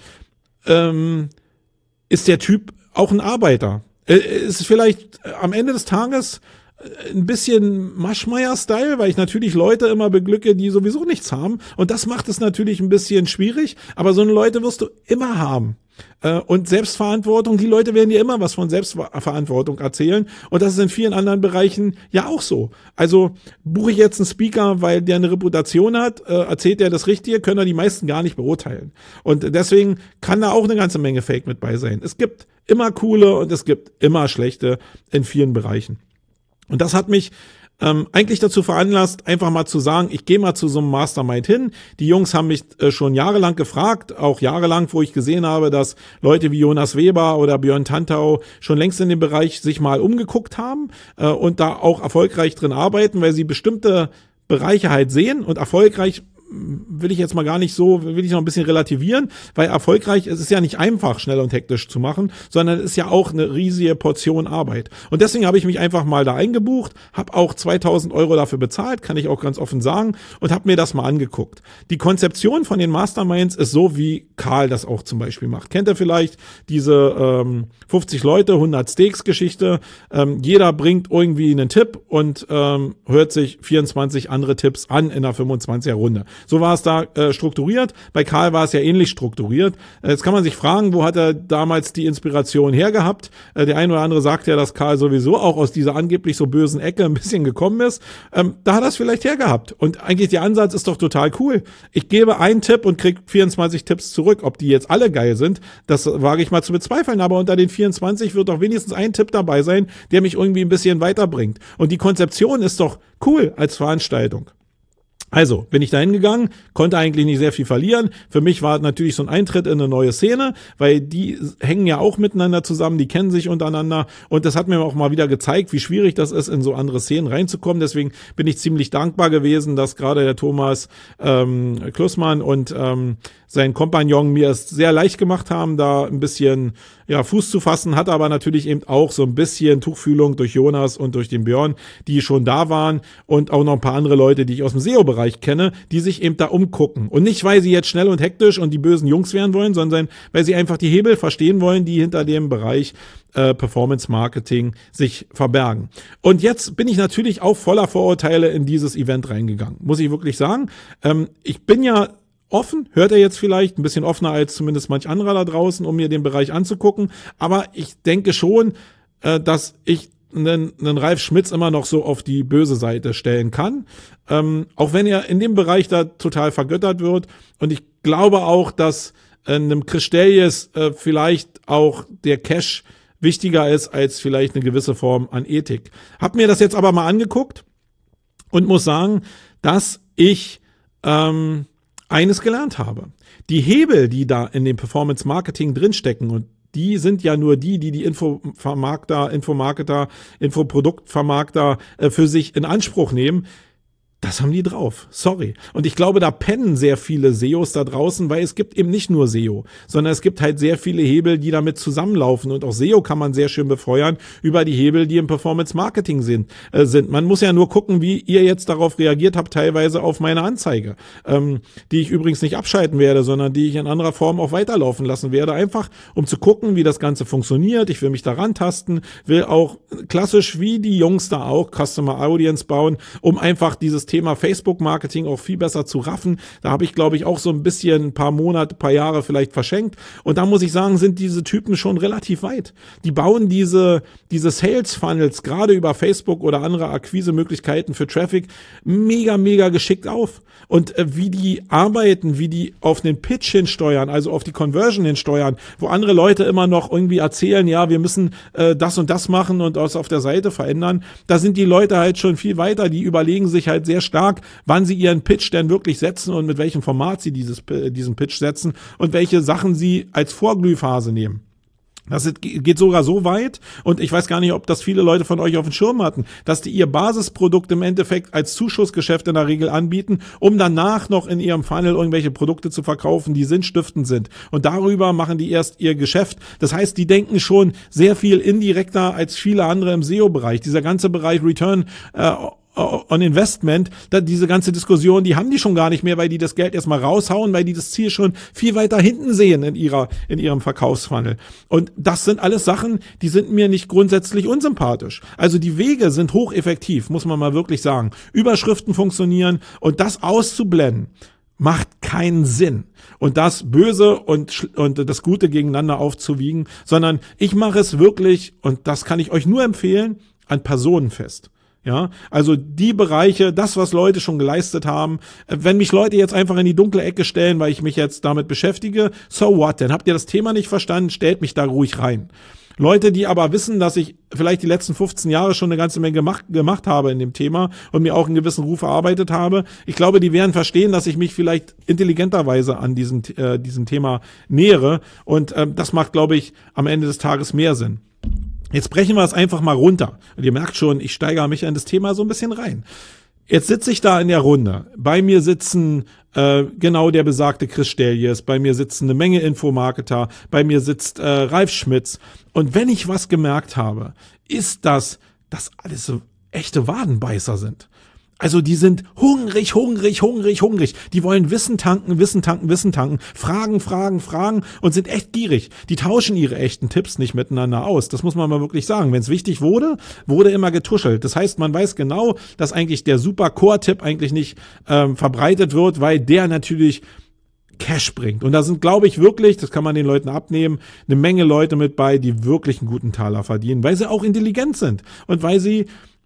ähm, ist der Typ auch ein Arbeiter. Äh, ist vielleicht am Ende des Tages ein bisschen Maschmeyer-Style, weil ich natürlich Leute immer beglücke, die sowieso nichts haben. Und das macht es natürlich ein bisschen schwierig. Aber so eine Leute wirst du immer haben. Und Selbstverantwortung, die Leute werden dir immer was von Selbstverantwortung erzählen. Und das ist in vielen anderen Bereichen ja auch so. Also buche ich jetzt einen Speaker, weil der eine Reputation hat, erzählt der das Richtige, können da die meisten gar nicht beurteilen. Und deswegen kann da auch eine ganze Menge Fake mit bei sein. Es gibt immer coole und es gibt immer schlechte in vielen Bereichen. Und das hat mich ähm, eigentlich dazu veranlasst, einfach mal zu sagen, ich gehe mal zu so einem Mastermind hin. Die Jungs haben mich äh, schon jahrelang gefragt, auch jahrelang, wo ich gesehen habe, dass Leute wie Jonas Weber oder Björn Tantau schon längst in dem Bereich sich mal umgeguckt haben äh, und da auch erfolgreich drin arbeiten, weil sie bestimmte Bereiche halt sehen und erfolgreich will ich jetzt mal gar nicht so, will ich noch ein bisschen relativieren, weil erfolgreich, es ist ja nicht einfach, schnell und hektisch zu machen, sondern es ist ja auch eine riesige Portion Arbeit. Und deswegen habe ich mich einfach mal da eingebucht, habe auch zweitausend Euro dafür bezahlt, kann ich auch ganz offen sagen, und habe mir das mal angeguckt. Die Konzeption von den Masterminds ist so, wie Karl das auch zum Beispiel macht. Kennt ihr vielleicht diese ähm, fünfzig Leute, hundert Steaks Geschichte? Ähm, jeder bringt irgendwie einen Tipp und ähm, hört sich vierundzwanzig andere Tipps an in einer fünfundzwanziger Runde. So war es da äh, strukturiert. Bei Karl war es ja ähnlich strukturiert. Äh, jetzt kann man sich fragen, wo hat er damals die Inspiration hergehabt? Äh, der eine oder andere sagt ja, dass Karl sowieso auch aus dieser angeblich so bösen Ecke ein bisschen gekommen ist. Ähm, da hat er es vielleicht hergehabt. Und eigentlich der Ansatz ist doch total cool. Ich gebe einen Tipp und kriege vierundzwanzig Tipps zurück. Ob die jetzt alle geil sind, das wage ich mal zu bezweifeln. Aber unter den vierundzwanzig wird doch wenigstens ein Tipp dabei sein, der mich irgendwie ein bisschen weiterbringt. Und die Konzeption ist doch cool als Veranstaltung. Also bin ich da hingegangen, konnte eigentlich nicht sehr viel verlieren. Für mich war natürlich so ein Eintritt in eine neue Szene, weil die hängen ja auch miteinander zusammen, die kennen sich untereinander und das hat mir auch mal wieder gezeigt, wie schwierig das ist, in so andere Szenen reinzukommen. Deswegen bin ich ziemlich dankbar gewesen, dass gerade der Thomas ähm, Klussmann und ähm, sein Kompagnon mir es sehr leicht gemacht haben, da ein bisschen ja Fuß zu fassen, hat aber natürlich eben auch so ein bisschen Tuchfühlung durch Jonas und durch den Björn, die schon da waren und auch noch ein paar andere Leute, die ich aus dem S E O-Bereich kenne, die sich eben da umgucken. Und nicht, weil sie jetzt schnell und hektisch und die bösen Jungs werden wollen, sondern weil sie einfach die Hebel verstehen wollen, die hinter dem Bereich äh, Performance Marketing sich verbergen. Und jetzt bin ich natürlich auch voller Vorurteile in dieses Event reingegangen, muss ich wirklich sagen. Ähm, ich bin ja offen, hört er jetzt vielleicht, ein bisschen offener als zumindest manch anderer da draußen, um mir den Bereich anzugucken. Aber ich denke schon, äh, dass ich einen, einen Ralf Schmitz immer noch so auf die böse Seite stellen kann. Ähm, auch wenn er in dem Bereich da total vergöttert wird. Und ich glaube auch, dass äh, einem Chris Stellies äh, vielleicht auch der Cash wichtiger ist als vielleicht eine gewisse Form an Ethik. Hab mir das jetzt aber mal angeguckt und muss sagen, dass ich ähm, eines gelernt habe. Die Hebel, die da in dem Performance Marketing drinstecken, und die sind ja nur die, die die Infovermarkter, Infomarketer, Infoproduktvermarkter äh, für sich in Anspruch nehmen. Das haben die drauf. Sorry. Und ich glaube, da pennen sehr viele S E Os da draußen, weil es gibt eben nicht nur S E O, sondern es gibt halt sehr viele Hebel, die damit zusammenlaufen. Und auch S E O kann man sehr schön befeuern über die Hebel, die im Performance Marketing sind. Äh, sind. Man muss ja nur gucken, wie ihr jetzt darauf reagiert habt, teilweise auf meine Anzeige, ähm, die ich übrigens nicht abschalten werde, sondern die ich in anderer Form auch weiterlaufen lassen werde. Einfach, um zu gucken, wie das Ganze funktioniert. Ich will mich da rantasten, will auch klassisch wie die Jungs da auch Customer Audience bauen, um einfach dieses Thema Facebook-Marketing auch viel besser zu raffen. Da habe ich, glaube ich, auch so ein bisschen ein paar Monate, ein paar Jahre vielleicht verschenkt. Und da muss ich sagen, sind diese Typen schon relativ weit. Die bauen diese, diese Sales-Funnels gerade über Facebook oder andere Akquise-Möglichkeiten für Traffic mega, mega geschickt auf. Und äh, wie die arbeiten, wie die auf den Pitch hinsteuern, also auf die Conversion hinsteuern, wo andere Leute immer noch irgendwie erzählen, ja, wir müssen äh, das und das machen und das auf der Seite verändern. Da sind die Leute halt schon viel weiter. Die überlegen sich halt sehr stark, wann sie ihren Pitch denn wirklich setzen und mit welchem Format sie dieses, diesen Pitch setzen und welche Sachen sie als Vorglühphase nehmen. Das geht sogar so weit, und ich weiß gar nicht, ob das viele Leute von euch auf dem Schirm hatten, dass die ihr Basisprodukt im Endeffekt als Zuschussgeschäft in der Regel anbieten, um danach noch in ihrem Funnel irgendwelche Produkte zu verkaufen, die sinnstiftend sind. Und darüber machen die erst ihr Geschäft. Das heißt, die denken schon sehr viel indirekter als viele andere im S E O-Bereich. Dieser ganze Bereich Return äh, on Investment, da diese ganze Diskussion, die haben die schon gar nicht mehr, weil die das Geld erstmal raushauen, weil die das Ziel schon viel weiter hinten sehen in ihrer, in ihrem Verkaufsfunnel. Und das sind alles Sachen, die sind mir nicht grundsätzlich unsympathisch. Also die Wege sind hocheffektiv, muss man mal wirklich sagen. Überschriften funktionieren, und das auszublenden macht keinen Sinn. Und das Böse und, und das Gute gegeneinander aufzuwiegen, sondern ich mache es wirklich, und das kann ich euch nur empfehlen, an Personen fest. Ja, also die Bereiche, das, was Leute schon geleistet haben, wenn mich Leute jetzt einfach in die dunkle Ecke stellen, weil ich mich jetzt damit beschäftige, so what, dann habt ihr das Thema nicht verstanden, stellt mich da ruhig rein. Leute, die aber wissen, dass ich vielleicht die letzten fünfzehn Jahre schon eine ganze Menge gemacht, gemacht habe in dem Thema und mir auch einen gewissen Ruf erarbeitet habe, ich glaube, die werden verstehen, dass ich mich vielleicht intelligenterweise an diesem, äh, diesem Thema nähere, und äh, das macht, glaube ich, am Ende des Tages mehr Sinn. Jetzt brechen wir es einfach mal runter. Und ihr merkt schon, ich steigere mich in das Thema so ein bisschen rein. Jetzt sitze ich da in der Runde. Bei mir sitzen äh, genau der besagte Chris Stellies, bei mir sitzen eine Menge Infomarketer, bei mir sitzt äh, Ralf Schmitz. Und wenn ich was gemerkt habe, ist das, dass alles so echte Wadenbeißer sind. Also die sind hungrig, hungrig, hungrig, hungrig. Die wollen Wissen tanken, Wissen tanken, Wissen tanken, fragen, fragen, fragen und sind echt gierig. Die tauschen ihre echten Tipps nicht miteinander aus. Das muss man mal wirklich sagen. Wenn es wichtig wurde, wurde immer getuschelt. Das heißt, man weiß genau, dass eigentlich der super Core-Tipp eigentlich nicht ähm, verbreitet wird, weil der natürlich Cash bringt. Und da sind, glaube ich, wirklich, das kann man den Leuten abnehmen, eine Menge Leute mit bei, die wirklich einen guten Taler verdienen, weil sie auch intelligent sind und weil sie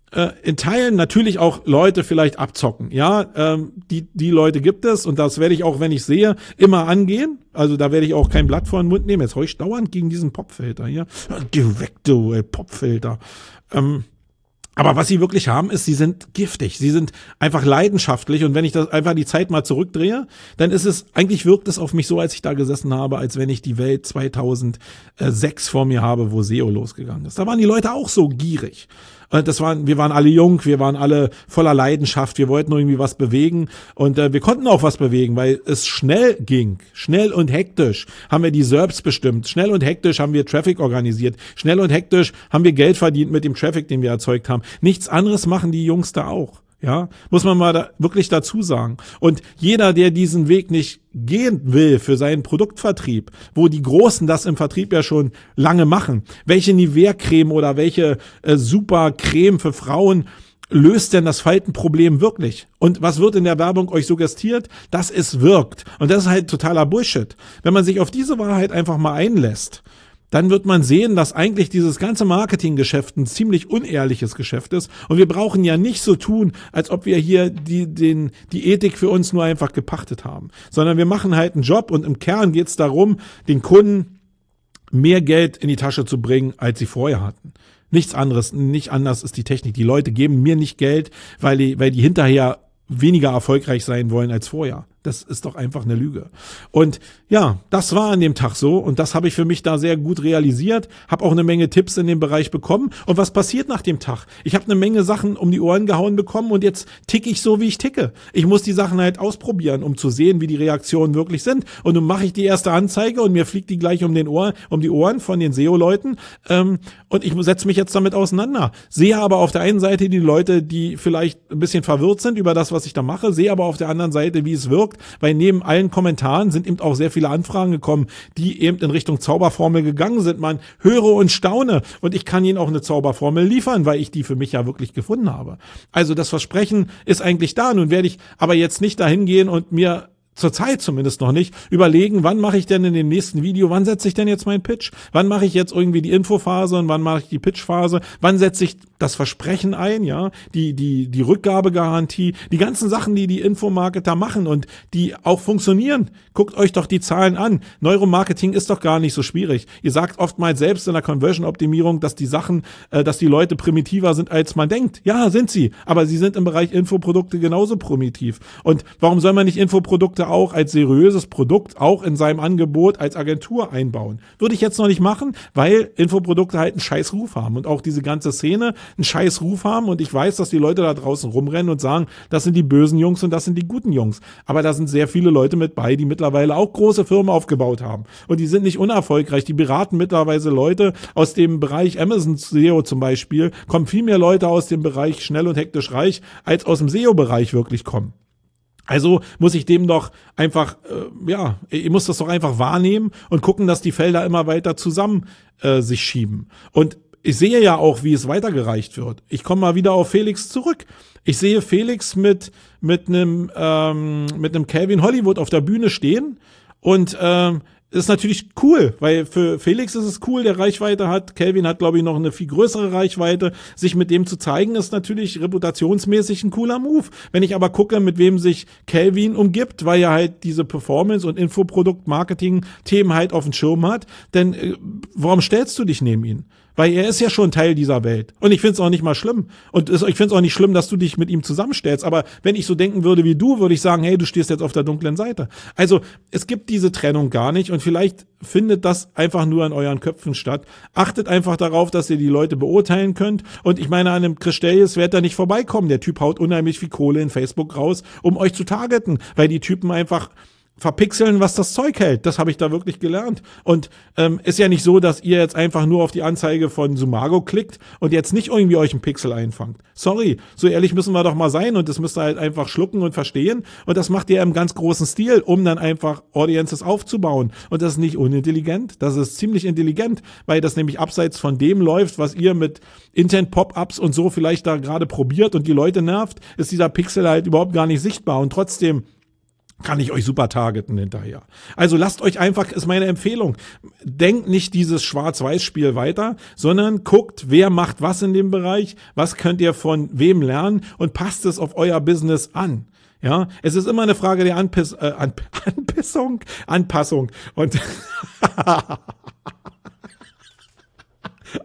in Teilen natürlich auch Leute vielleicht abzocken. Ja, ähm, die die Leute gibt es, und das werde ich auch, wenn ich sehe, immer angehen. Also da werde ich auch kein Blatt vor den Mund nehmen. Jetzt hau ich dauernd gegen diesen Popfilter hier. Geh weg, du ey, Popfilter. Ähm, Aber was sie wirklich haben, ist, sie sind giftig. Sie sind einfach leidenschaftlich. Und wenn ich das einfach die Zeit mal zurückdrehe, dann ist es, eigentlich wirkt es auf mich so, als ich da gesessen habe, als wenn ich die Welt zweitausendsechs vor mir habe, wo S E O losgegangen ist. Da waren die Leute auch so gierig. Das waren, wir waren alle jung, wir waren alle voller Leidenschaft, wir wollten irgendwie was bewegen und äh, wir konnten auch was bewegen, weil es schnell ging, schnell und hektisch haben wir die S E R Ps bestimmt, schnell und hektisch haben wir Traffic organisiert, schnell und hektisch haben wir Geld verdient mit dem Traffic, den wir erzeugt haben. Nichts anderes machen die Jungs da auch. Ja, muss man mal da wirklich dazu sagen. Und jeder, der diesen Weg nicht gehen will für seinen Produktvertrieb, wo die Großen das im Vertrieb ja schon lange machen, welche Nivea-Creme oder welche äh, Super-Creme für Frauen löst denn das Faltenproblem wirklich? Und was wird in der Werbung euch suggestiert? Dass es wirkt. Und das ist halt totaler Bullshit. Wenn man sich auf diese Wahrheit einfach mal einlässt, dann wird man sehen, dass eigentlich dieses ganze Marketinggeschäft ein ziemlich unehrliches Geschäft ist. Und wir brauchen ja nicht so tun, als ob wir hier die, den, die Ethik für uns nur einfach gepachtet haben. Sondern wir machen halt einen Job und im Kern geht es darum, den Kunden mehr Geld in die Tasche zu bringen, als sie vorher hatten. Nichts anderes, nicht anders ist die Technik. Die Leute geben mir nicht Geld, weil die, weil die hinterher weniger erfolgreich sein wollen als vorher. Das ist doch einfach eine Lüge. Und ja, das war an dem Tag so und das habe ich für mich da sehr gut realisiert, habe auch eine Menge Tipps in dem Bereich bekommen. Und was passiert nach dem Tag? Ich habe eine Menge Sachen um die Ohren gehauen bekommen und jetzt ticke ich so, wie ich ticke. Ich muss die Sachen halt ausprobieren, um zu sehen, wie die Reaktionen wirklich sind. Und nun mache ich die erste Anzeige und mir fliegt die gleich um den Ohr, um die Ohren von den S E O-Leuten ähm, und ich setze mich jetzt damit auseinander. Sehe aber auf der einen Seite die Leute, die vielleicht ein bisschen verwirrt sind über das, was ich da mache, sehe aber auf der anderen Seite, wie es wirkt, weil neben allen Kommentaren sind eben auch sehr viele Anfragen gekommen, die eben in Richtung Zauberformel gegangen sind. Man höre und staune und ich kann Ihnen auch eine Zauberformel liefern, weil ich die für mich ja wirklich gefunden habe. Also das Versprechen ist eigentlich da. Nun werde ich aber jetzt nicht dahin gehen und mir zurzeit zumindest noch nicht überlegen, wann mache ich denn in dem nächsten Video, wann setze ich denn jetzt meinen Pitch? Wann mache ich jetzt irgendwie die Infophase und wann mache ich die Pitchphase? Wann setze ich das Versprechen ein, ja? Die, die, die Rückgabegarantie, die ganzen Sachen, die die Infomarketer machen und die auch funktionieren. Guckt euch doch die Zahlen an. Neuromarketing ist doch gar nicht so schwierig. Ihr sagt oftmals selbst in der Conversion-Optimierung, dass die Sachen, äh, dass die Leute primitiver sind, als man denkt. Ja, sind sie. Aber sie sind im Bereich Infoprodukte genauso primitiv. Und warum soll man nicht Infoprodukte auch als seriöses Produkt auch in seinem Angebot als Agentur einbauen? Würde ich jetzt noch nicht machen, weil Infoprodukte halt einen scheiß Ruf haben und auch diese ganze Szene einen scheiß Ruf haben und ich weiß, dass die Leute da draußen rumrennen und sagen, das sind die bösen Jungs und das sind die guten Jungs. Aber da sind sehr viele Leute mit bei, die mittlerweile auch große Firmen aufgebaut haben und die sind nicht unerfolgreich. Die beraten mittlerweile Leute aus dem Bereich Amazon S E O zum Beispiel, kommen viel mehr Leute aus dem Bereich schnell und hektisch reich, als aus dem S E O-Bereich wirklich kommen. Also muss ich dem doch einfach, äh, ja, ich muss das doch einfach wahrnehmen und gucken, dass die Felder immer weiter zusammen äh, sich schieben. Und ich sehe ja auch, wie es weitergereicht wird. Ich komme mal wieder auf Felix zurück. Ich sehe Felix mit mit einem ähm, mit einem Calvin Hollywood auf der Bühne stehen und ähm, ist natürlich cool, weil für Felix ist es cool, der Reichweite hat. Calvin hat, glaube ich, noch eine viel größere Reichweite. Sich mit dem zu zeigen, ist natürlich reputationsmäßig ein cooler Move. Wenn ich aber gucke, mit wem sich Calvin umgibt, weil er halt diese Performance- und Infoprodukt-Marketing-Themen halt auf dem Schirm hat, dann äh, warum stellst du dich neben ihn? Weil er ist ja schon Teil dieser Welt. Und ich finde es auch nicht mal schlimm. Und ich finde es auch nicht schlimm, dass du dich mit ihm zusammenstellst. Aber wenn ich so denken würde wie du, würde ich sagen, hey, du stehst jetzt auf der dunklen Seite. Also es gibt diese Trennung gar nicht. Und vielleicht findet das einfach nur in euren Köpfen statt. Achtet einfach darauf, dass ihr die Leute beurteilen könnt. Und ich meine, an einem Chris Stellies werdet ihr nicht vorbeikommen. Der Typ haut unheimlich viel Kohle in Facebook raus, um euch zu targeten. Weil die Typen einfach verpixeln, was das Zeug hält. Das habe ich da wirklich gelernt. Und ähm, ist ja nicht so, dass ihr jetzt einfach nur auf die Anzeige von Sumago klickt und jetzt nicht irgendwie euch einen Pixel einfangt. Sorry, so ehrlich müssen wir doch mal sein und das müsst ihr halt einfach schlucken und verstehen. Und das macht ihr im ganz großen Stil, um dann einfach Audiences aufzubauen. Und das ist nicht unintelligent, das ist ziemlich intelligent, weil das nämlich abseits von dem läuft, was ihr mit Intent-Pop-Ups und so vielleicht da gerade probiert und die Leute nervt, ist dieser Pixel halt überhaupt gar nicht sichtbar und trotzdem kann ich euch super targeten hinterher. Also lasst euch einfach, ist meine Empfehlung, denkt nicht dieses Schwarz-Weiß-Spiel weiter, sondern guckt, wer macht was in dem Bereich, was könnt ihr von wem lernen und passt es auf euer Business an. Ja, es ist immer eine Frage der Anpiss, äh, Anp Anpissung, Anpassung und Anpissung.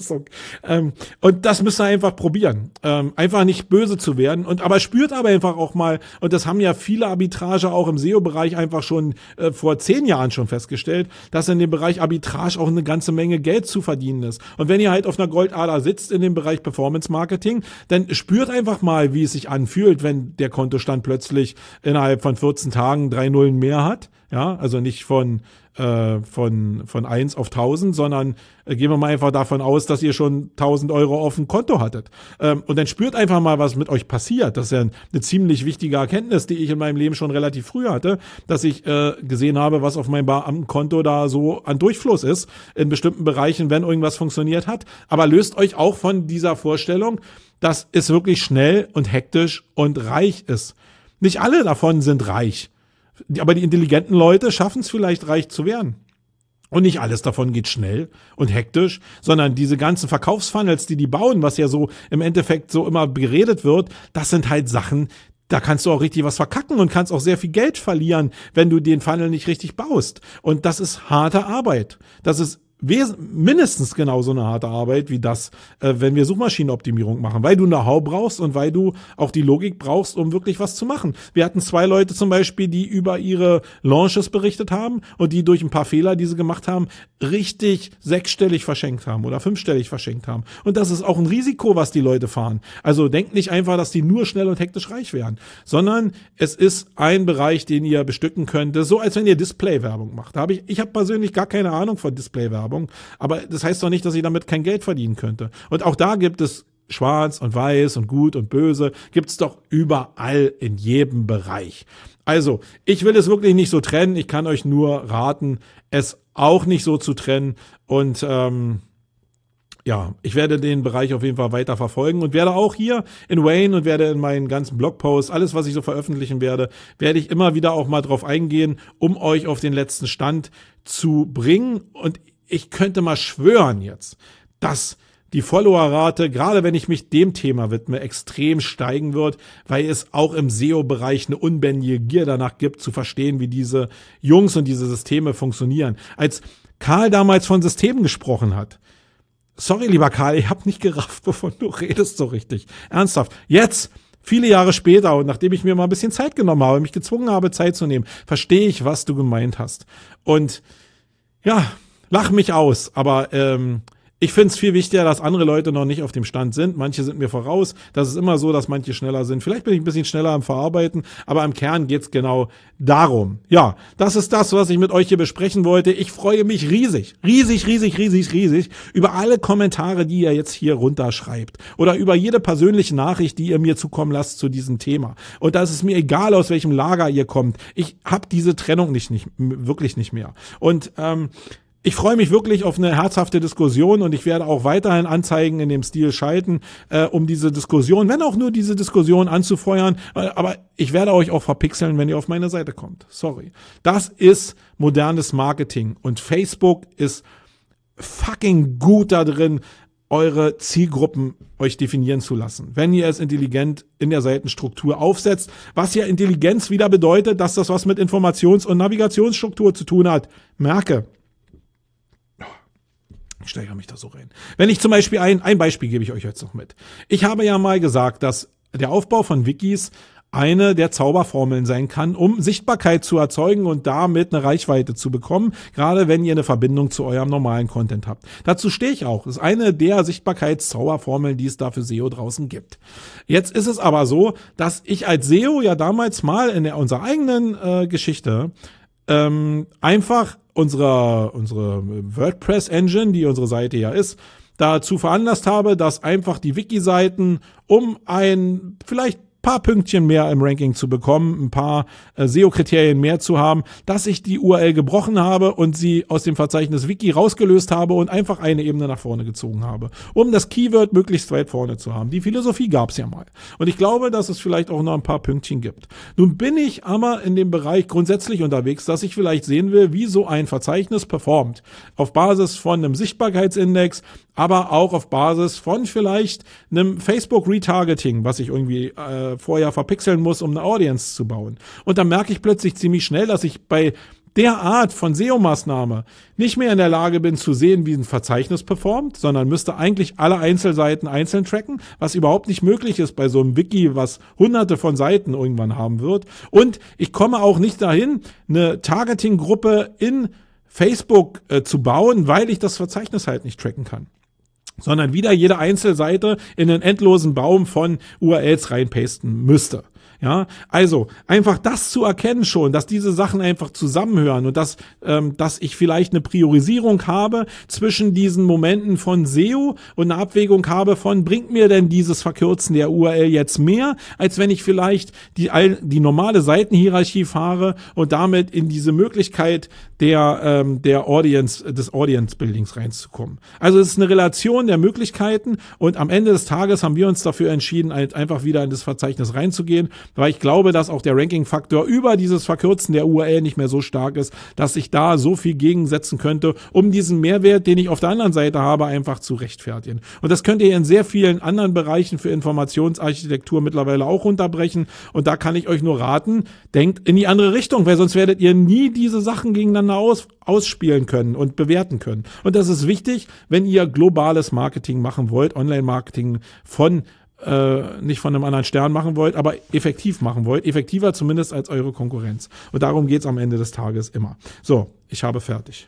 Lösung. Ähm, und das müsst ihr einfach probieren. Ähm, einfach nicht böse zu werden. Und aber spürt aber einfach auch mal, und das haben ja viele Arbitrage auch im S E O-Bereich einfach schon äh, vor zehn Jahren schon festgestellt, dass in dem Bereich Arbitrage auch eine ganze Menge Geld zu verdienen ist. Und wenn ihr halt auf einer Goldader sitzt in dem Bereich Performance-Marketing, dann spürt einfach mal, wie es sich anfühlt, wenn der Kontostand plötzlich innerhalb von vierzehn Tagen drei Nullen mehr hat. Ja, also nicht von äh, von von eins auf tausend, sondern äh, gehen wir mal einfach davon aus, dass ihr schon tausend Euro auf dem Konto hattet. Ähm, und dann spürt einfach mal, was mit euch passiert. Das ist ja eine ziemlich wichtige Erkenntnis, die ich in meinem Leben schon relativ früh hatte, dass ich äh, gesehen habe, was auf meinem Beamtenkonto da so an Durchfluss ist in bestimmten Bereichen, wenn irgendwas funktioniert hat. Aber löst euch auch von dieser Vorstellung, dass es wirklich schnell und hektisch und reich ist. Nicht alle davon sind reich. Aber die intelligenten Leute schaffen es vielleicht, reich zu werden. Und nicht alles davon geht schnell und hektisch, sondern diese ganzen Verkaufsfunnels, die die bauen, was ja so im Endeffekt so immer geredet wird, das sind halt Sachen, da kannst du auch richtig was verkacken und kannst auch sehr viel Geld verlieren, wenn du den Funnel nicht richtig baust. Und das ist harte Arbeit. Das ist Wes- mindestens genauso eine harte Arbeit wie das, äh, wenn wir Suchmaschinenoptimierung machen, weil du Know-how brauchst und weil du auch die Logik brauchst, um wirklich was zu machen. Wir hatten zwei Leute zum Beispiel, die über ihre Launches berichtet haben und die durch ein paar Fehler, die sie gemacht haben, richtig sechsstellig verschenkt haben oder fünfstellig verschenkt haben. Und das ist auch ein Risiko, was die Leute fahren. Also denkt nicht einfach, dass die nur schnell und hektisch reich werden, sondern es ist ein Bereich, den ihr bestücken könnt. Das ist so, als wenn ihr Display-Werbung macht. Da habe ich, ich habe persönlich gar keine Ahnung von Display-Werbung. Aber das heißt doch nicht, dass ich damit kein Geld verdienen könnte. Und auch da gibt es schwarz und weiß und gut und böse. Gibt es doch überall in jedem Bereich. Also, ich will es wirklich nicht so trennen. Ich kann euch nur raten, es auch nicht so zu trennen. Und ähm, ja, ich werde den Bereich auf jeden Fall weiter verfolgen und werde auch hier in Wayne und werde in meinen ganzen Blogposts, alles, was ich so veröffentlichen werde, werde ich immer wieder auch mal drauf eingehen, um euch auf den letzten Stand zu bringen. Und ich könnte mal schwören jetzt, dass die Followerrate, gerade wenn ich mich dem Thema widme, extrem steigen wird, weil es auch im S E O-Bereich eine unbändige Gier danach gibt, zu verstehen, wie diese Jungs und diese Systeme funktionieren. Als Karl damals von Systemen gesprochen hat, sorry, lieber Karl, ich habe nicht gerafft, wovon du redest so richtig. Ernsthaft. Jetzt, viele Jahre später und nachdem ich mir mal ein bisschen Zeit genommen habe, mich gezwungen habe, Zeit zu nehmen, verstehe ich, was du gemeint hast. Und ja, lach mich aus, aber ähm, ich finde es viel wichtiger, dass andere Leute noch nicht auf dem Stand sind. Manche sind mir voraus. Das ist immer so, dass manche schneller sind. Vielleicht bin ich ein bisschen schneller am Verarbeiten, aber im Kern geht's genau darum. Ja, das ist das, was ich mit euch hier besprechen wollte. Ich freue mich riesig, riesig, riesig, riesig, riesig über alle Kommentare, die ihr jetzt hier runterschreibt oder über jede persönliche Nachricht, die ihr mir zukommen lasst zu diesem Thema. Und da ist es mir egal, aus welchem Lager ihr kommt. Ich habe diese Trennung nicht, nicht wirklich nicht mehr. Und ähm, ich freue mich wirklich auf eine herzhafte Diskussion und ich werde auch weiterhin Anzeigen in dem Stil schalten, äh, um diese Diskussion, wenn auch nur diese Diskussion anzufeuern. Aber ich werde euch auch verpixeln, wenn ihr auf meine Seite kommt. Sorry. Das ist modernes Marketing und Facebook ist fucking gut da drin, eure Zielgruppen euch definieren zu lassen. Wenn ihr es intelligent in der Seitenstruktur aufsetzt, was ja Intelligenz wieder bedeutet, dass das was mit Informations- und Navigationsstruktur zu tun hat. Merke. Ich steigere mich da so rein. Wenn ich zum Beispiel ein, ein Beispiel gebe ich euch jetzt noch mit. Ich habe ja mal gesagt, dass der Aufbau von Wikis eine der Zauberformeln sein kann, um Sichtbarkeit zu erzeugen und damit eine Reichweite zu bekommen, gerade wenn ihr eine Verbindung zu eurem normalen Content habt. Dazu stehe ich auch. Das ist eine der Sichtbarkeitszauberformeln, die es da für S E O draußen gibt. Jetzt ist es aber so, dass ich als S E O ja damals mal in der, unserer eigenen äh, Geschichte ähm, einfach unsere, unsere WordPress-Engine, die unsere Seite ja ist, dazu veranlasst habe, dass einfach die Wiki-Seiten, um ein vielleicht paar Pünktchen mehr im Ranking zu bekommen, ein paar äh, S E O-Kriterien mehr zu haben, dass ich die U R L gebrochen habe und sie aus dem Verzeichnis Wiki rausgelöst habe und einfach eine Ebene nach vorne gezogen habe, um das Keyword möglichst weit vorne zu haben. Die Philosophie gab es ja mal. Und ich glaube, dass es vielleicht auch noch ein paar Pünktchen gibt. Nun bin ich aber in dem Bereich grundsätzlich unterwegs, dass ich vielleicht sehen will, wie so ein Verzeichnis performt. Auf Basis von einem Sichtbarkeitsindex, aber auch auf Basis von vielleicht einem Facebook-Retargeting, was ich irgendwie äh, vorher verpixeln muss, um eine Audience zu bauen. Und dann merke ich plötzlich ziemlich schnell, dass ich bei der Art von S E O-Maßnahme nicht mehr in der Lage bin zu sehen, wie ein Verzeichnis performt, sondern müsste eigentlich alle Einzelseiten einzeln tracken, was überhaupt nicht möglich ist bei so einem Wiki, was hunderte von Seiten irgendwann haben wird. Und ich komme auch nicht dahin, eine Targeting-Gruppe in Facebook äh, zu bauen, weil ich das Verzeichnis halt nicht tracken kann, sondern wieder jede Einzelseite in einen endlosen Baum von U R Ls reinpasten müsste. Ja, also einfach das zu erkennen schon, dass diese Sachen einfach zusammenhören und dass, ähm, dass ich vielleicht eine Priorisierung habe zwischen diesen Momenten von S E O und eine Abwägung habe von, bringt mir denn dieses Verkürzen der U R L jetzt mehr, als wenn ich vielleicht die, die normale Seitenhierarchie fahre und damit in diese Möglichkeit der, ähm, der Audience, des Audience Buildings reinzukommen. Also es ist eine Relation der Möglichkeiten und am Ende des Tages haben wir uns dafür entschieden, einfach wieder in das Verzeichnis reinzugehen, weil ich glaube, dass auch der Ranking-Faktor über dieses Verkürzen der U R L nicht mehr so stark ist, dass ich da so viel gegensetzen könnte, um diesen Mehrwert, den ich auf der anderen Seite habe, einfach zu rechtfertigen. Und das könnt ihr in sehr vielen anderen Bereichen für Informationsarchitektur mittlerweile auch runterbrechen. Und da kann ich euch nur raten, denkt in die andere Richtung, weil sonst werdet ihr nie diese Sachen gegeneinander aus, ausspielen können und bewerten können. Und das ist wichtig, wenn ihr globales Marketing machen wollt, Online-Marketing von Äh, nicht von einem anderen Stern machen wollt, aber effektiv machen wollt. Effektiver zumindest als eure Konkurrenz. Und darum geht's am Ende des Tages immer. So, ich habe fertig.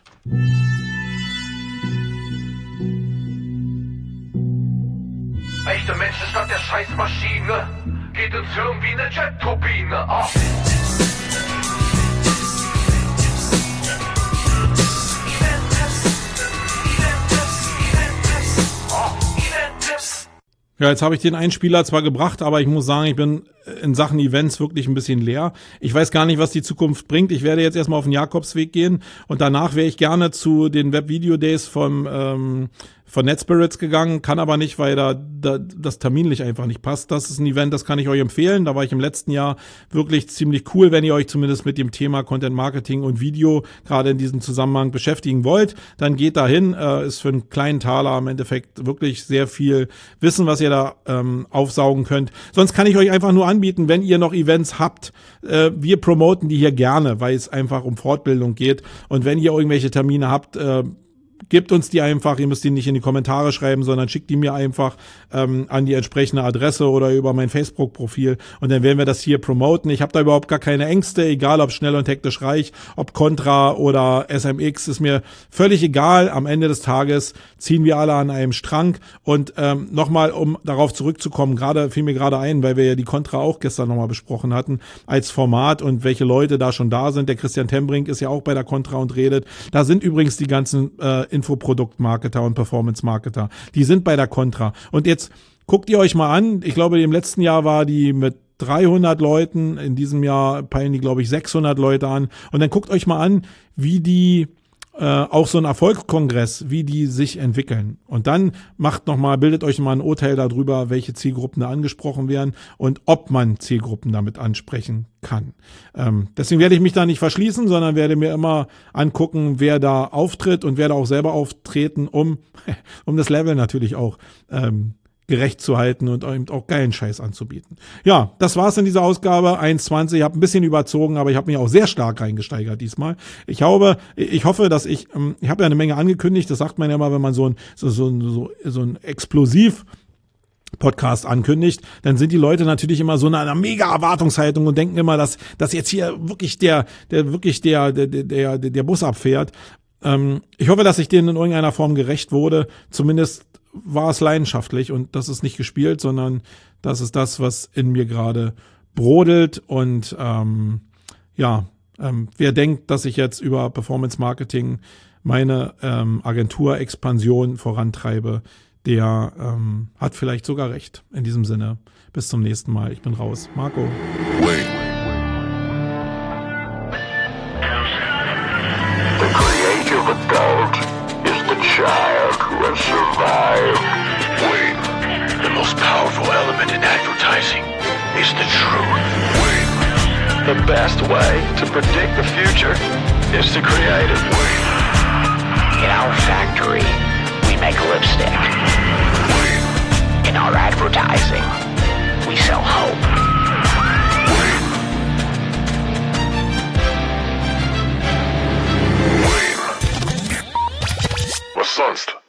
Echte Menschen statt der Scheißmaschine. Geht ins Hirn wie eine Jet-Turbine. Oh. Ja, jetzt habe ich den Einspieler zwar gebracht, aber ich muss sagen, ich bin in Sachen Events wirklich ein bisschen leer. Ich weiß gar nicht, was die Zukunft bringt. Ich werde jetzt erstmal auf den Jakobsweg gehen und danach wäre ich gerne zu den Web-Video-Days vom ähm, von NetSpirits gegangen, kann aber nicht, weil da, da das terminlich einfach nicht passt. Das ist ein Event, das kann ich euch empfehlen. Da war ich im letzten Jahr wirklich ziemlich cool, wenn ihr euch zumindest mit dem Thema Content Marketing und Video gerade in diesem Zusammenhang beschäftigen wollt. Dann geht da hin, äh, ist für einen kleinen Taler im Endeffekt wirklich sehr viel Wissen, was ihr da ähm, aufsaugen könnt. Sonst kann ich euch einfach nur anbieten, wenn ihr noch Events habt. Äh, wir promoten die hier gerne, weil es einfach um Fortbildung geht. Und wenn ihr irgendwelche Termine habt, äh, gebt uns die einfach, ihr müsst die nicht in die Kommentare schreiben, sondern schickt die mir einfach ähm, an die entsprechende Adresse oder über mein Facebook-Profil und dann werden wir das hier promoten. Ich habe da überhaupt gar keine Ängste, egal ob schnell und hektisch reich, ob Contra oder S M X, ist mir völlig egal. Am Ende des Tages ziehen wir alle an einem Strang und ähm, nochmal, um darauf zurückzukommen, gerade fiel mir gerade ein, weil wir ja die Contra auch gestern nochmal besprochen hatten, als Format und welche Leute da schon da sind. Der Christian Tembrink ist ja auch bei der Contra und redet. Da sind übrigens die ganzen äh, Infoproduktmarketer und Performance-Marketer. Die sind bei der Contra. Und jetzt guckt ihr euch mal an. Ich glaube, im letzten Jahr war die mit dreihundert Leuten. In diesem Jahr peilen die, glaube ich, sechshundert Leute an. Und dann guckt euch mal an, wie die äh, auch so ein Erfolgskongress, wie die sich entwickeln. Und dann macht noch mal, bildet euch mal ein Urteil darüber, welche Zielgruppen da angesprochen werden und ob man Zielgruppen damit ansprechen kann. Ähm, deswegen werde ich mich da nicht verschließen, sondern werde mir immer angucken, wer da auftritt und werde auch selber auftreten, um um das Level natürlich auch ähm, gerecht zu halten und eben auch geilen Scheiß anzubieten. Ja, das war's in dieser Ausgabe eins zwanzig. Ich habe ein bisschen überzogen, aber ich habe mich auch sehr stark reingesteigert diesmal. Ich hoffe, ich hoffe, dass ich, ich habe ja eine Menge angekündigt, das sagt man ja immer, wenn man so ein, so, so, so, so ein Explosiv Podcast ankündigt, dann sind die Leute natürlich immer so in einer mega Erwartungshaltung und denken immer, dass, dass jetzt hier wirklich der, der, wirklich der, der, der, der Bus abfährt. Ähm, ich hoffe, dass ich denen in irgendeiner Form gerecht wurde. Zumindest war es leidenschaftlich und das ist nicht gespielt, sondern das ist das, was in mir gerade brodelt und ähm, ja, ähm, wer denkt, dass ich jetzt über Performance Marketing meine ähm, Agenturexpansion vorantreibe, der ähm, hat vielleicht sogar recht. In diesem Sinne, bis zum nächsten Mal. Ich bin raus. Marco. Wait. The creative adult is the child who has survived. Wait. The most powerful element in advertising is the truth. Wait. The best way to predict the future is to create it. Wait. In our factory, we make lipstick. In our advertising, we sell hope. kannst.